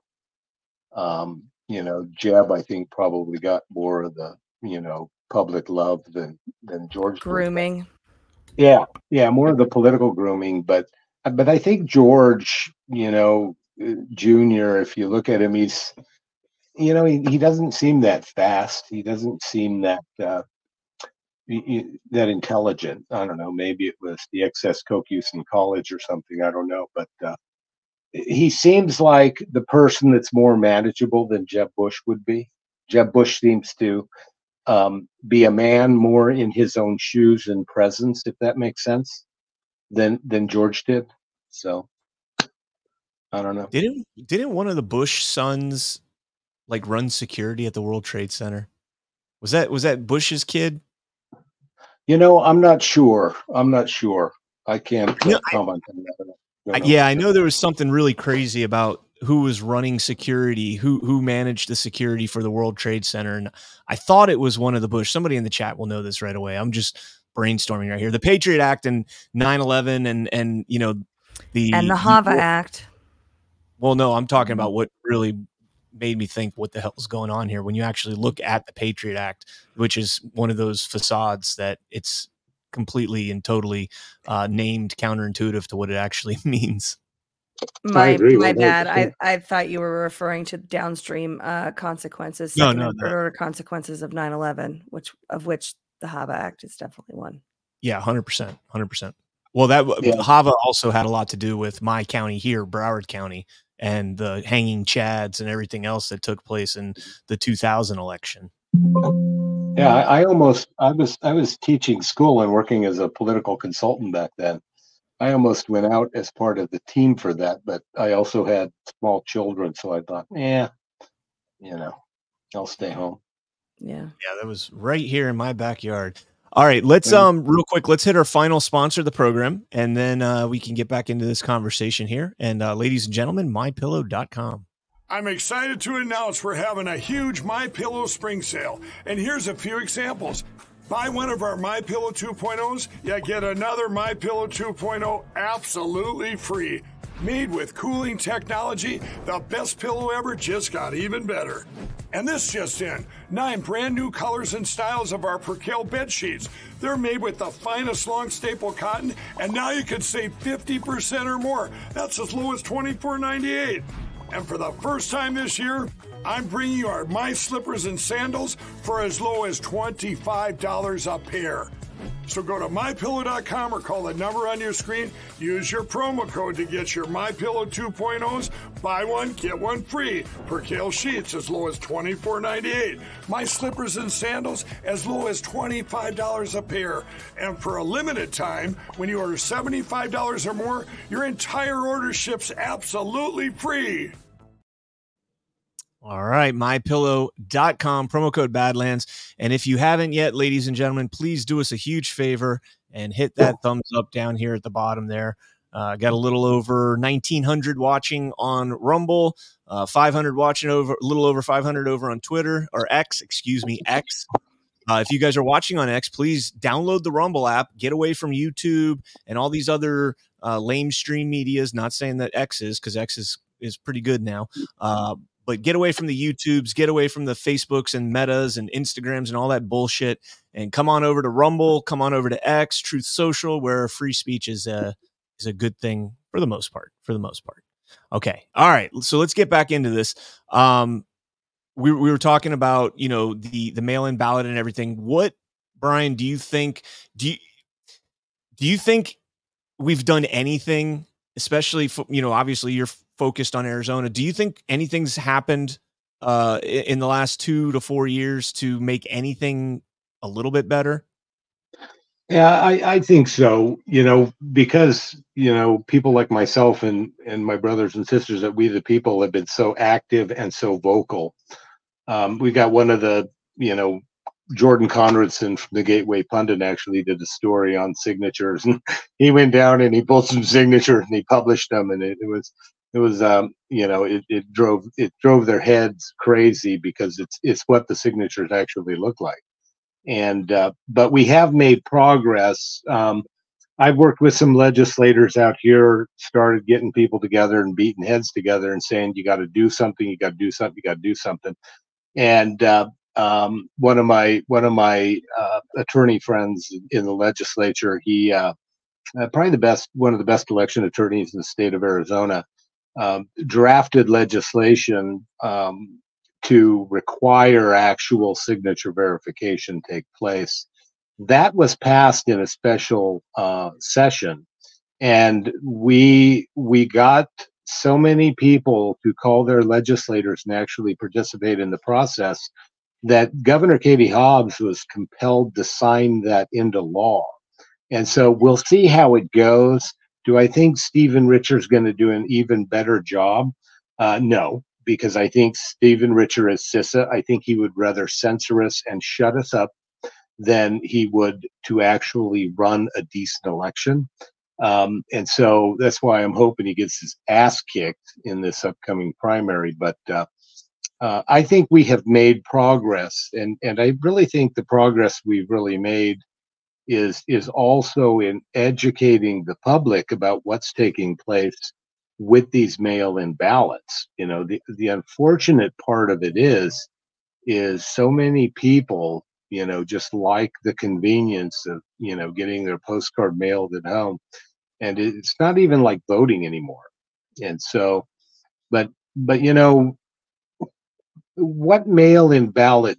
Jeb, I think, probably got more of the public love than George. Grooming. Yeah, more of the political grooming, but I think George, Junior, if you look at him, he's, he doesn't seem that fast. He doesn't seem that that intelligent. I don't know. Maybe it was the excess coke use in college or something. I don't know, but he seems like the person that's more manageable than Jeb Bush would be. Jeb Bush seems to be a man more in his own shoes and presence, if that makes sense, than George did. So I don't know. Didn't one of the Bush sons like run security at the World Trade Center? Was that Bush's kid? I'm not sure. I can't comment on that. I know there was something really crazy about who was running security, who managed the security for the World Trade Center. And I thought it was one of the Bush. Somebody in the chat will know this right away. I'm just brainstorming right here. The Patriot Act and 9/11 and the HAVA Act. Well, no, I'm talking about what really made me think what the hell is going on here when you actually look at the Patriot Act, which is one of those facades that it's completely and totally named counterintuitive to what it actually means. My bad. I thought you were referring to downstream consequences, order consequences of 9/11, which the HAVA Act is definitely one. Yeah, 100%. Well, HAVA also had a lot to do with my county here, Broward County, and the hanging chads and everything else that took place in the 2000 election. Yeah, I was teaching school and working as a political consultant back then. I almost went out as part of the team for that, but I also had small children, so I thought, I'll stay home. Yeah, that was right here in my backyard. All right, let's real quick, let's hit our final sponsor of the program, and then we can get back into this conversation here. And ladies and gentlemen, MyPillow.com. I'm excited to announce we're having a huge MyPillow spring sale, and here's a few examples. Buy one of our MyPillow 2.0s, you get another MyPillow 2.0 absolutely free. Made with cooling technology, the best pillow ever just got even better. And this just in, 9 brand new colors and styles of our Percale bed sheets. They're made with the finest long staple cotton, and now you can save 50% or more. That's as low as $24.98. And for the first time this year, I'm bringing you our My Slippers and Sandals for as low as $25 a pair. So go to MyPillow.com or call the number on your screen. Use your promo code to get your MyPillow 2.0s. Buy one, get one free. Percale sheets as low as $24.98. My Slippers and Sandals as low as $25 a pair. And for a limited time, when you order $75 or more, your entire order ships absolutely free. All right, MyPillow.com, promo code Badlands. And if you haven't yet, ladies and gentlemen, please do us a huge favor and hit that thumbs up down here at the bottom there. Got a little over 1,900 watching on Rumble, 500 watching a little over 500 over on Twitter, or X. If you guys are watching on X, please download the Rumble app, get away from YouTube and all these other lame stream medias. Not saying that X is, because X is pretty good now. But get away from the YouTubes, get away from the Facebooks and Metas and Instagrams and all that bullshit, and come on over to Rumble, come on over to X, Truth Social, where free speech is a good thing for the most part. Okay. All right. So let's get back into this. We were talking about, the mail-in ballot and everything. What, Brian, do you think? Do you think we've done anything, especially for, obviously you're focused on Arizona. Do you think anything's happened in the last 2 to 4 years to make anything a little bit better? Yeah, I think so. Because people like myself and my brothers and sisters at We the People have been so active and so vocal. We got one of the you know Jordan Conradson from the Gateway Pundit actually did a story on signatures, and he went down and he pulled some signatures and he published them, and it drove their heads crazy because it's what the signatures actually look like. And but we have made progress. I've worked with some legislators out here, started getting people together and beating heads together and saying, you got to do something, you got to do something, you got to do something. And one of my attorney friends in the legislature, he probably one of the best election attorneys in the state of Arizona, drafted legislation to require actual signature verification take place. That was passed in a special session, and we got so many people to call their legislators and actually participate in the process that Governor Katie Hobbs was compelled to sign that into law. And so we'll see how it goes. Do I think Stephen Richer's going to do an even better job? No, because I think Stephen Richer is CISA. I think he would rather censor us and shut us up than he would to actually run a decent election. And so that's why I'm hoping he gets his ass kicked in this upcoming primary. But I think we have made progress, and I really think the progress we've really made is also in educating the public about what's taking place with these mail-in ballots. The unfortunate part of it is so many people, just like the convenience of, getting their postcard mailed at home. And it's not even like voting anymore. And so, but, what mail-in ballot,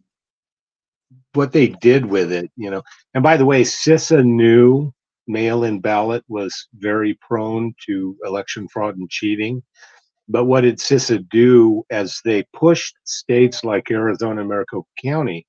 what they did with it, and by the way, CISA knew mail-in ballot was very prone to election fraud and cheating. But what did CISA do as they pushed states like Arizona and Maricopa County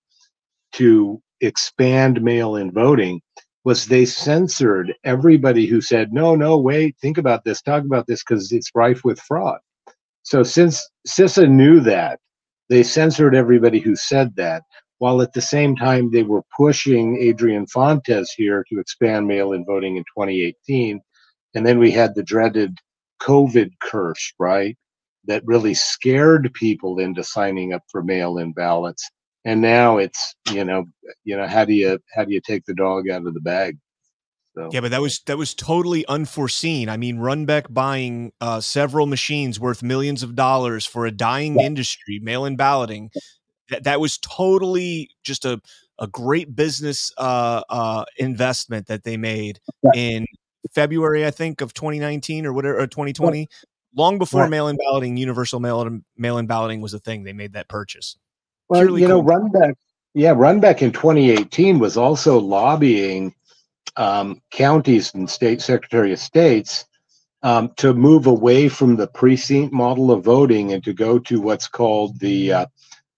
to expand mail-in voting was they censored everybody who said, no, wait, think about this, talk about this, because it's rife with fraud. So since CISA knew that, they censored everybody who said that, while at the same time they were pushing Adrian Fontes here to expand mail-in voting in 2018. And then we had the dreaded COVID curse, right? That really scared people into signing up for mail-in ballots. And now it's, how do you take the dog out of the bag? So. Yeah, but that was totally unforeseen. I mean, Runbeck buying several machines worth millions of dollars for a dying industry, mail-in balloting. That was totally just a great business investment that they made in February, I think, of 2019 or whatever, or 2020, long before mail-in balloting, universal mail-in balloting was a thing. They made that purchase. Well, cool. Runbeck in 2018 was also lobbying counties and state secretary of states to move away from the precinct model of voting and to go to what's called the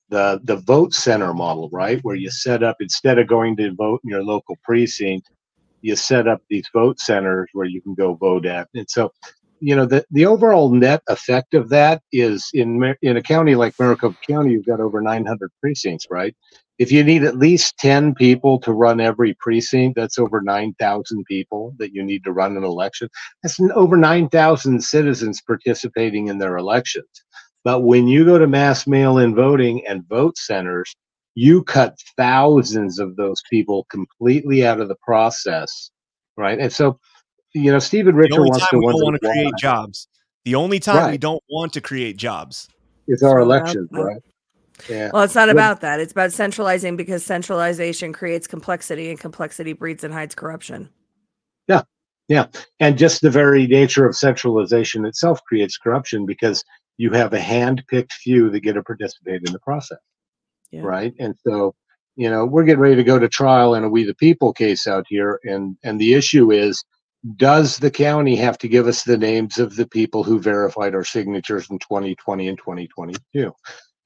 vote center model, right? Where you set up, instead of going to vote in your local precinct, you set up these vote centers where you can go vote at. And so, the overall net effect of that is in a county like Maricopa County, you've got over 900 precincts, right? If you need at least 10 people to run every precinct, that's over 9,000 people that you need to run an election. That's over 9,000 citizens participating in their elections. But when you go to mass mail-in voting and vote centers, you cut thousands of those people completely out of the process, right? And so, Stephen Richer wants to want to create jobs. The only time we don't want to create jobs is our elections, right? Yeah. Well, it's not about that. It's about centralizing, because centralization creates complexity, and complexity breeds and hides corruption. Yeah. Yeah. And just the very nature of centralization itself creates corruption, because you have a hand-picked few that get to participate in the process. Yeah. Right. And so, we're getting ready to go to trial in a We the People case out here. And the issue is, does the county have to give us the names of the people who verified our signatures in 2020 and 2022?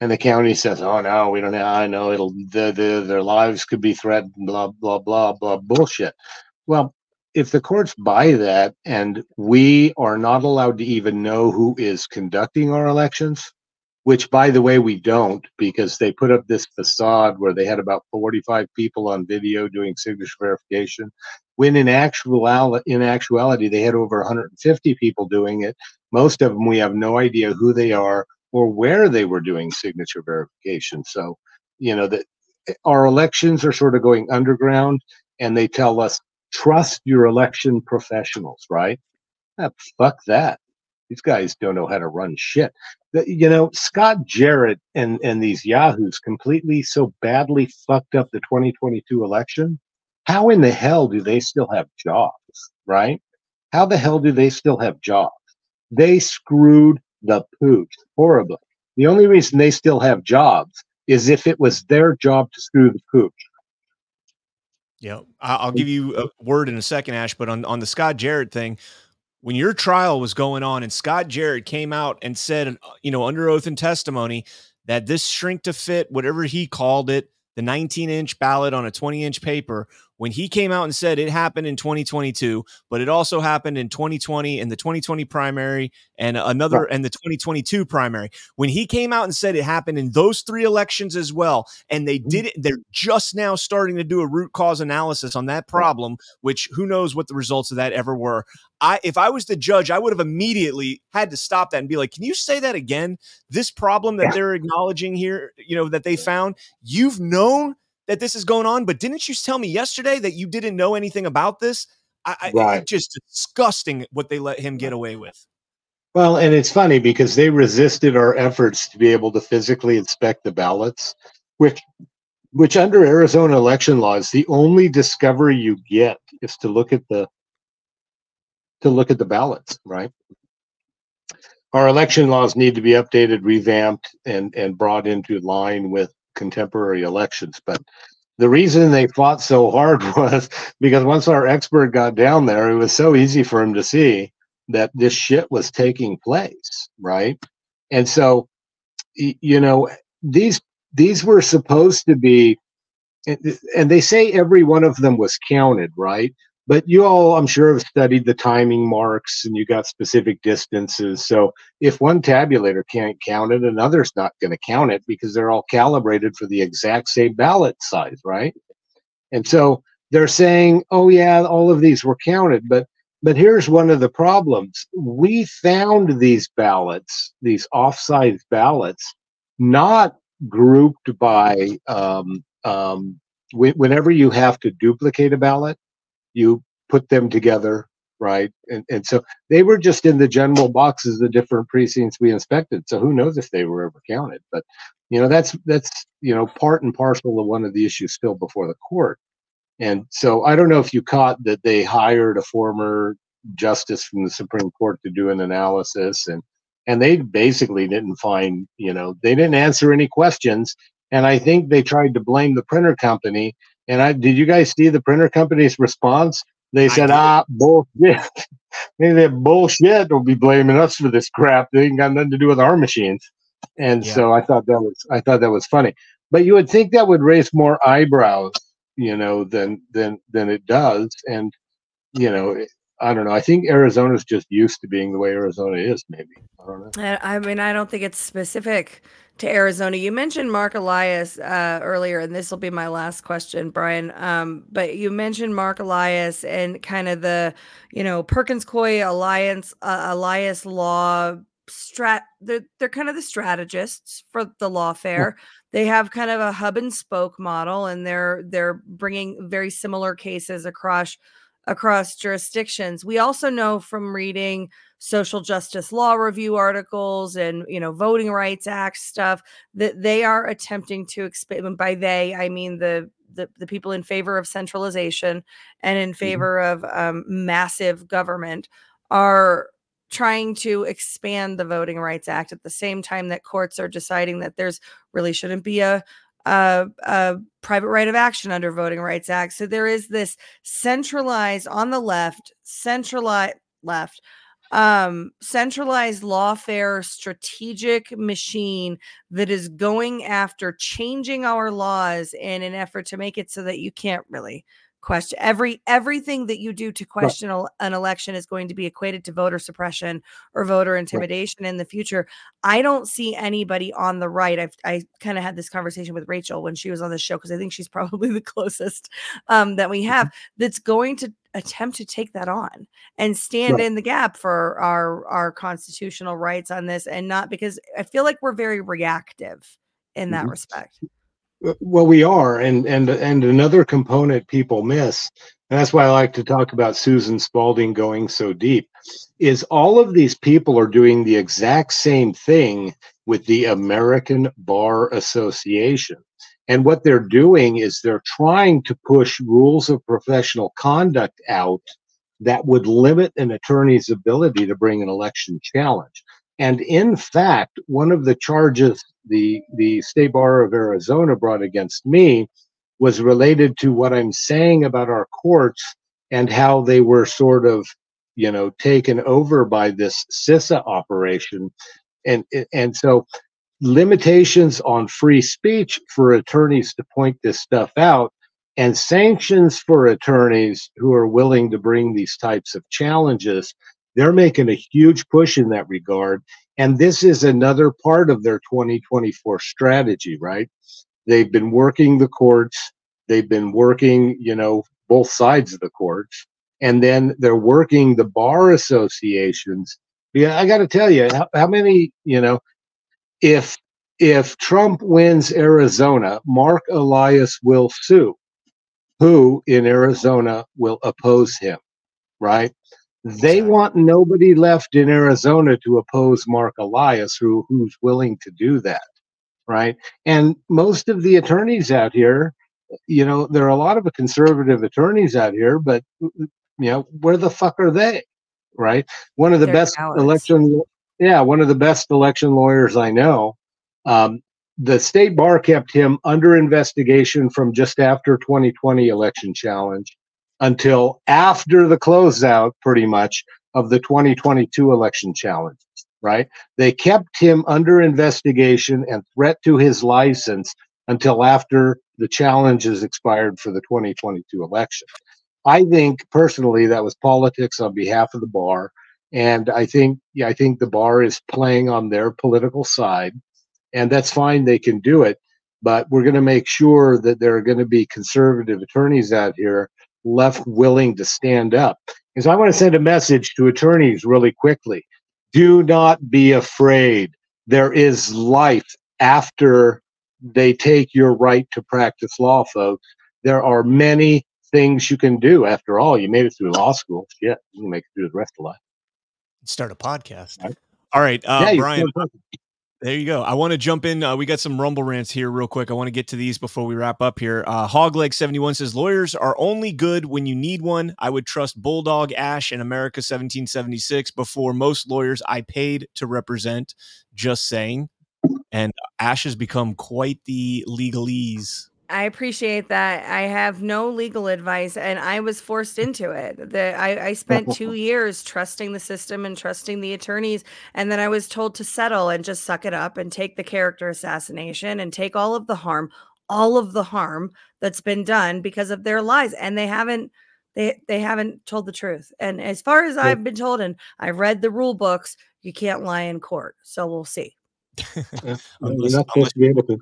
And the county says, "Oh no, we don't. I know their lives could be threatened." Blah blah blah blah bullshit. Well, if the courts buy that, and we are not allowed to even know who is conducting our elections, which, by the way, we don't, because they put up this facade where they had about 45 people on video doing signature verification, when in actuality they had over 150 people doing it. Most of them, we have no idea who they are or where they were doing signature verification. So, that our elections are sort of going underground, and they tell us, trust your election professionals, right? Fuck that. These guys don't know how to run shit. Scott Jarrett and these yahoos completely so badly fucked up the 2022 election. How in the hell do they still have jobs, right? How the hell do they still have jobs? They screwed the pooch horribly. The only reason they still have jobs is if it was their job to screw the pooch. Yeah, I'll give you a word in a second, Ash, but on the Scott Jarrett thing, when your trial was going on and Scott Jarrett came out and said, under oath and testimony, that this shrink to fit, whatever he called it, the 19-inch ballot on a 20-inch paper, when he came out and said it happened in 2022, but it also happened in 2020 in the 2020 primary and and the 2022 primary. When he came out and said it happened in those 3 elections as well, and they did it, they're just now starting to do a root cause analysis on that problem, which who knows what the results of that ever were. If I was the judge, I would have immediately had to stop that and be like, can you say that again? This problem that they're acknowledging here, that they found, you've known that this is going on, but didn't you tell me yesterday that you didn't know anything about this? It's just disgusting what they let him get away with. Well, and it's funny because they resisted our efforts to be able to physically inspect the ballots, which under Arizona election laws, the only discovery you get is to look at the ballots, right? Our election laws need to be updated, revamped, and brought into line with contemporary elections. But the reason they fought so hard was because once our expert got down there, it was so easy for him to see that this shit was taking place, right? And so, these were supposed to be, and they say every one of them was counted, right? But you all, I'm sure, have studied the timing marks, and you got specific distances. So if one tabulator can't count it, another's not going to count it because they're all calibrated for the exact same ballot size, right? And so they're saying, oh yeah, all of these were counted, but here's one of the problems. We found these ballots, these offside ballots, not grouped by whenever you have to duplicate a ballot, you put them together, right? And so they were just in the general boxes of different precincts we inspected. So who knows if they were ever counted? But that's part and parcel of one of the issues still before the court. And so I don't know if you caught that they hired a former justice from the Supreme Court to do an analysis, and they basically didn't find, they didn't answer any questions. And I think they tried to blame the printer company. And did you guys see the printer company's response? They said, bullshit. Maybe that bullshit will be blaming us for this crap. They ain't got nothing to do with our machines. And so I thought that was funny. But you would think that would raise more eyebrows, than it does. And, I don't know. I think Arizona's just used to being the way Arizona is, maybe. I don't know. I mean, I don't think it's specific to Arizona. You mentioned Mark Elias earlier, and this will be my last question, Brian. But you mentioned Mark Elias and kind of the, Perkins Coie Elias Law they're kind of the strategists for the lawfare. They have kind of a hub and spoke model, and they're bringing very similar cases across jurisdictions. We also know from reading social justice law review articles and, Voting Rights Act stuff that they are attempting to expand. By they, I mean the people in favor of centralization and in favor of massive government are trying to expand the Voting Rights Act at the same time that courts are deciding that there's really shouldn't be a private right of action under Voting Rights Act. So there is this centralized centralized lawfare strategic machine that is going after changing our laws in an effort to make it so that you can't really question everything that you do to question an election is going to be equated to voter suppression or voter intimidation in the future. I don't see anybody on the right. I kind of had this conversation with Rachel when she was on the show, because I think she's probably the closest that we have that's going to attempt to take that on and stand in the gap for our constitutional rights on this, and not, because I feel like we're very reactive in that respect. Well, we are, and another component people miss, and that's why I like to talk about Susan Spalding going so deep, is all of these people are doing the exact same thing with the American Bar Association. And what they're doing is they're trying to push rules of professional conduct out that would limit an attorney's ability to bring an election challenge. And in fact, one of the charges the State Bar of Arizona brought against me was related to what I'm saying about our courts and how they were sort of, taken over by this CISA operation. And so limitations on free speech for attorneys to point this stuff out, and sanctions for attorneys who are willing to bring these types of challenges. They're making a huge push in that regard. And this is another part of their 2024 strategy, right? They've been working the courts. They've been working, both sides of the courts. And then they're working the bar associations. Yeah, I got to tell you, how many, if Trump wins Arizona, Mark Elias will sue. Who in Arizona will oppose him, right? They want nobody left in Arizona to oppose Mark Elias, who's willing to do that, right? And most of the attorneys out here, there are a lot of conservative attorneys out here, but where the fuck are they, right? One of the best election lawyers I know. The State Bar kept him under investigation from just after 2020 election challenge until after the closeout, pretty much, of the 2022 election challenges, right? They kept him under investigation and threat to his license until after the challenges expired for the 2022 election. I think personally that was politics on behalf of the bar, and I think the bar is playing on their political side. And that's fine, they can do it, but we're going to make sure that there are going to be conservative attorneys out here left willing to stand up. Because I want to send a message to attorneys really quickly. Do not be afraid. There is life after they take your right to practice law, folks. There are many things you can do. After all, you made it through law school. Shit, you can make it through the rest of life. Start a podcast. All right, Brian. There you go. I want to jump in. We got some rumble rants here real quick. I want to get to these before we wrap up here. Hogleg71 says, lawyers are only good when you need one. I would trust Bulldog Ash in America 1776 before most lawyers I paid to represent. Just saying. And Ash has become quite the legalese. I appreciate that. I have no legal advice, and I was forced into it. I spent 2 years trusting the system and trusting the attorneys, and then I was told to settle and just suck it up and take the character assassination and take all of the harm that's been done because of their lies. And they haven't told the truth. And as far as I've been told, and I've read the rule books, you can't lie in court. So we'll see. You're not supposed to be able to.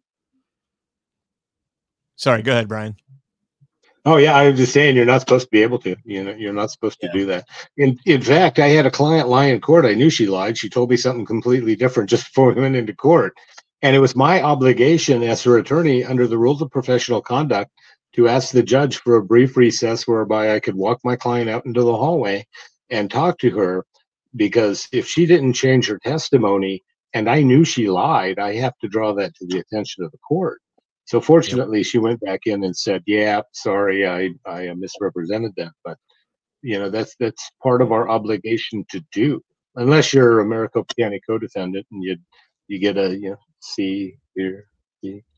Sorry, go ahead, Brian. Oh yeah, I was just saying you're not supposed to be able to. You're not supposed to do that. In fact, I had a client lie in court. I knew she lied. She told me something completely different just before we went into court, and it was my obligation as her attorney under the rules of professional conduct to ask the judge for a brief recess whereby I could walk my client out into the hallway and talk to her, because if she didn't change her testimony and I knew she lied, I have to draw that to the attention of the court. So fortunately, she went back in and said, "Yeah, sorry, I misrepresented that." But that's part of our obligation to do, unless you're a Maricopa County co-defendant and you get a C here.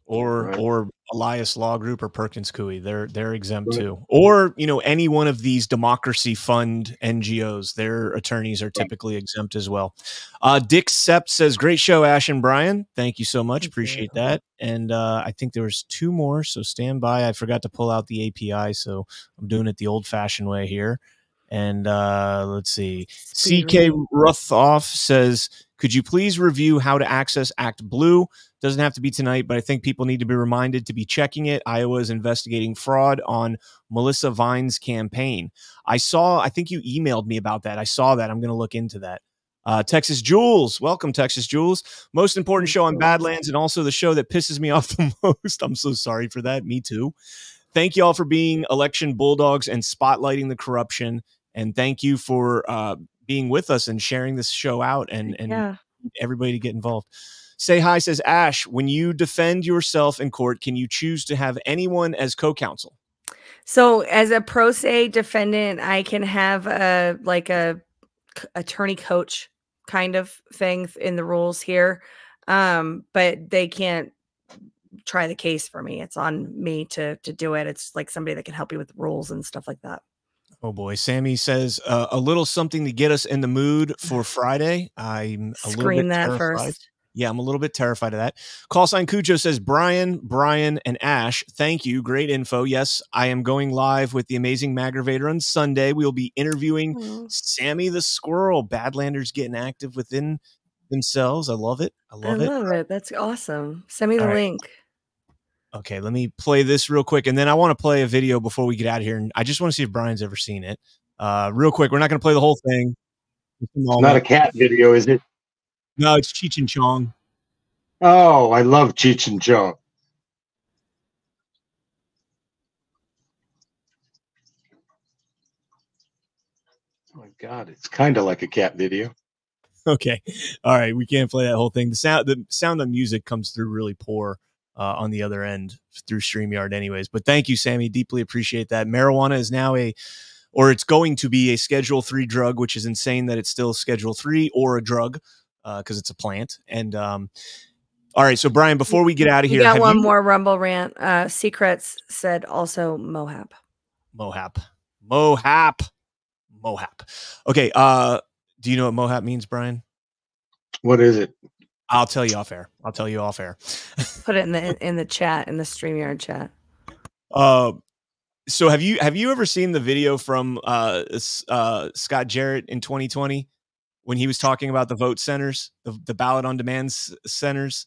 or Elias Law Group or Perkins Coie. They're exempt Right. too. Or, any one of these democracy fund NGOs, their attorneys are typically exempt as well. Dick Sept says, great show, Ash and Brian. Thank you so much. Appreciate that. And I think there was 2 more, so stand by. I forgot to pull out the API, so I'm doing it the old fashioned way here. And let's see. CK Ruthoff says, could you please review how to access Act Blue? Doesn't have to be tonight, but I think people need to be reminded to be checking it. Iowa is investigating fraud on Melissa Vine's campaign. I think you emailed me about that. I saw that. I'm going to look into that. Texas Jules. Welcome, Texas Jules. Most important show on Badlands and also the show that pisses me off the most. I'm so sorry for that. Me too. Thank you all for being election bulldogs and spotlighting the corruption. And thank you for being with us and sharing this show out and everybody to get involved. Say Hi says, Ash, when you defend yourself in court, can you choose to have anyone as co-counsel? So as a pro se defendant, I can have a attorney coach kind of thing in the rules here. But they can't try the case for me. It's on me to do it. It's like somebody that can help you with rules and stuff like that. Oh boy. Sammy says a little something to get us in the mood for Friday. I'm a little bit terrified. First. Yeah, I'm a little bit terrified of that. Call sign Cujo says, Brian, and Ash, thank you. Great info. Yes, I am going live with the Amazing Maggravator on Sunday. We will be interviewing Sammy the Squirrel. Badlanders getting active within themselves. I love it. I love it. That's awesome. Send me the link. Okay, let me play this real quick, and then I want to play a video before we get out of here, and I just want to see if Brian's ever seen it. Real quick, we're not going to play the whole thing. It's not a cat video, is it? No, it's Cheech and Chong. Oh, I love Cheech and Chong. Oh my God, it's kind of like a cat video. Okay, all right, we can't play that whole thing. The sound of music comes through really poor on the other end through StreamYard, anyways. But thank you, Sammy. Deeply appreciate that. Marijuana is now it's going to be a Schedule 3 drug, which is insane that it's still Schedule 3 or a drug. Because it's a plant. And all right, so Brian, before we get out of here, we got one more Rumble rant. Secrets said also Mohap. Okay. Do you know what Mohap means, Brian? What is it? I'll tell you off air. Put it in the chat, in the StreamYard chat. So have you ever seen the video from Scott Jarrett in 2020? When he was talking about the vote centers, the ballot on demand centers?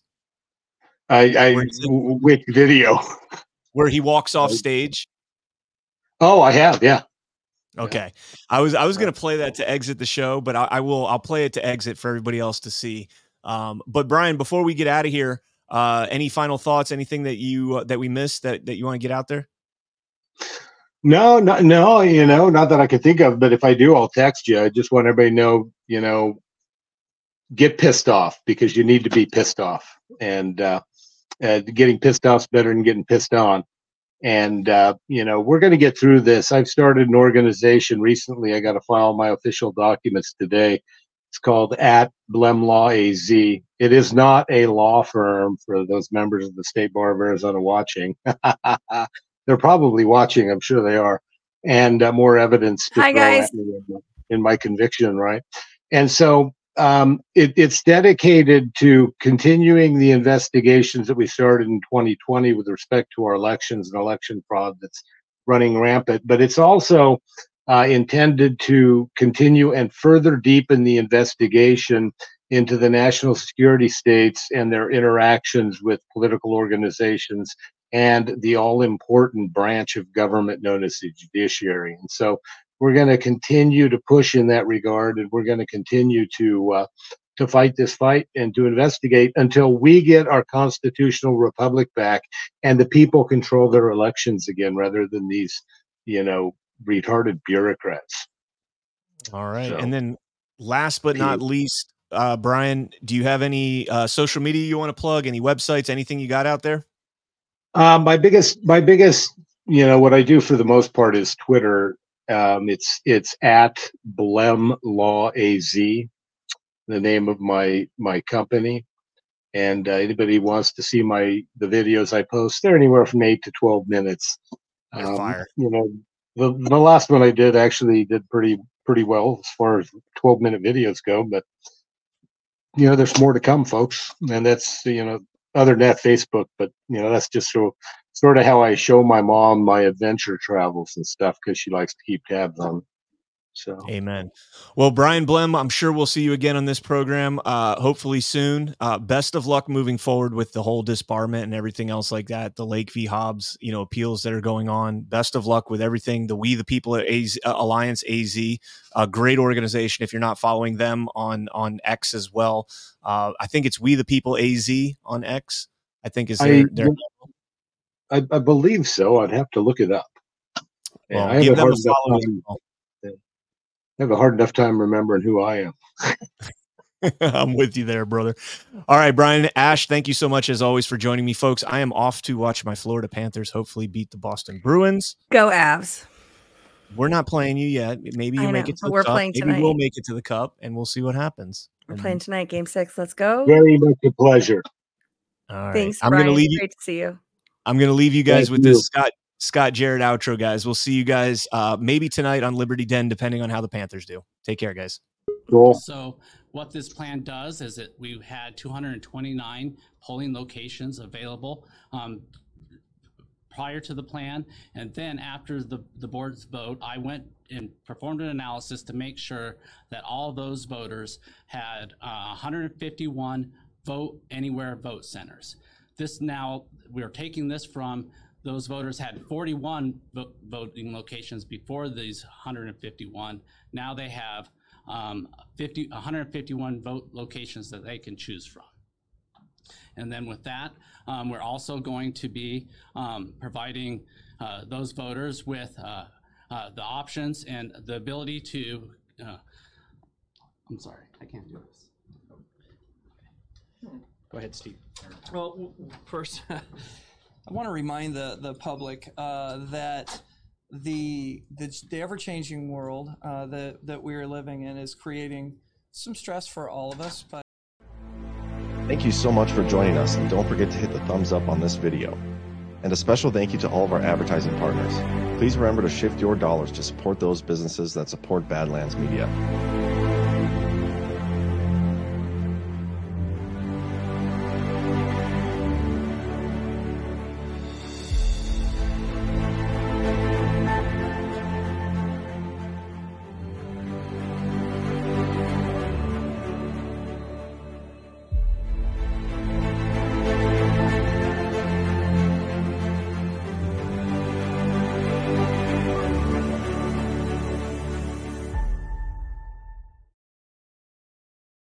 Which video? Where he walks off stage? Oh, I have, yeah. Okay. I was going to play that to exit the show, but I'll play it to exit for everybody else to see. But Brian, before we get out of here, any final thoughts, anything that we missed that you want to get out there? No, not that I could think of, but if I do, I'll text you. I just want everybody to know, get pissed off, because you need to be pissed off, and getting pissed off is better than getting pissed on. And, we're going to get through this. I've started an organization recently. I got to file my official documents today. It's called @BlemLawAZ. It is not a law firm, for those members of the State Bar of Arizona watching. They're probably watching. I'm sure they are. And more evidence to throw at me in my conviction, right? And so it's dedicated to continuing the investigations that we started in 2020 with respect to our elections and election fraud that's running rampant. But it's also intended to continue and further deepen the investigation into the national security states and their interactions with political organizations and the all-important branch of government known as the judiciary. And so we're going to continue to push in that regard, and we're going to continue to fight this fight and to investigate until we get our constitutional republic back and the people control their elections again, rather than these, retarded bureaucrats. All right. So, and then last but not least, Brian, do you have any social media you want to plug? Any websites, anything you got out there? My biggest, what I do for the most part is Twitter. It's @BlemLawAZ, the name of my company. And anybody who wants to see the videos I post, they're anywhere from 8 to 12 minutes. Fire. You know, the last one I did actually did pretty well as far as 12-minute videos go, but you know, there's more to come, folks. And that's, you know, other than that, Facebook, but you know, that's just sort of how I show my mom my adventure travels and stuff, because she likes to keep tabs on. So amen. Well, Brian Blem, I'm sure we'll see you again on this program, hopefully soon. Best of luck moving forward with the whole disbarment and everything else like that. The Lake v. Hobbs, you know, appeals that are going on. Best of luck with everything. The We the People at Alliance AZ, a great organization. If you're not following them on X as well, I think it's We the People AZ on X. I think is their I believe so. I'd have to look it up. Well, I give them a follow. I have a hard enough time remembering who I am. I'm with you there, brother. All right, Brian, Ash, thank you so much as always for joining me, folks. I am off to watch my Florida Panthers hopefully beat the Boston Bruins. Go Avs. We're not playing you yet. Maybe you make it to the we're cup. Playing Maybe tonight. we'll make it to the cup, and we'll see what happens. We're playing tonight, Game 6. Let's go. Very much a pleasure. All right. Thanks, I'm Brian. gonna leave you. Great to see you. I'm going to leave you guys Thank with you. this Scott Jarrett outro, guys. We'll see you guys maybe tonight on Liberty Den, depending on how the Panthers do. Take care, guys. Cool. So what this plan does is that we had 229 polling locations available prior to the plan. And then after the board's vote, I went and performed an analysis to make sure that all those voters had 151 vote anywhere vote centers. This now, we're taking this from those voters had 41 voting locations before these 151. Now they have 151 vote locations that they can choose from. And then with that, we're also going to be providing those voters with the options and the ability to, I'm sorry, I can't do this. Go ahead, Steve. Well, first, I want to remind the public that the ever-changing world that we are living in is creating some stress for all of us. But thank you so much for joining us, and don't forget to hit the thumbs up on this video. And a special thank you to all of our advertising partners. Please remember to shift your dollars to support those businesses that support Badlands Media.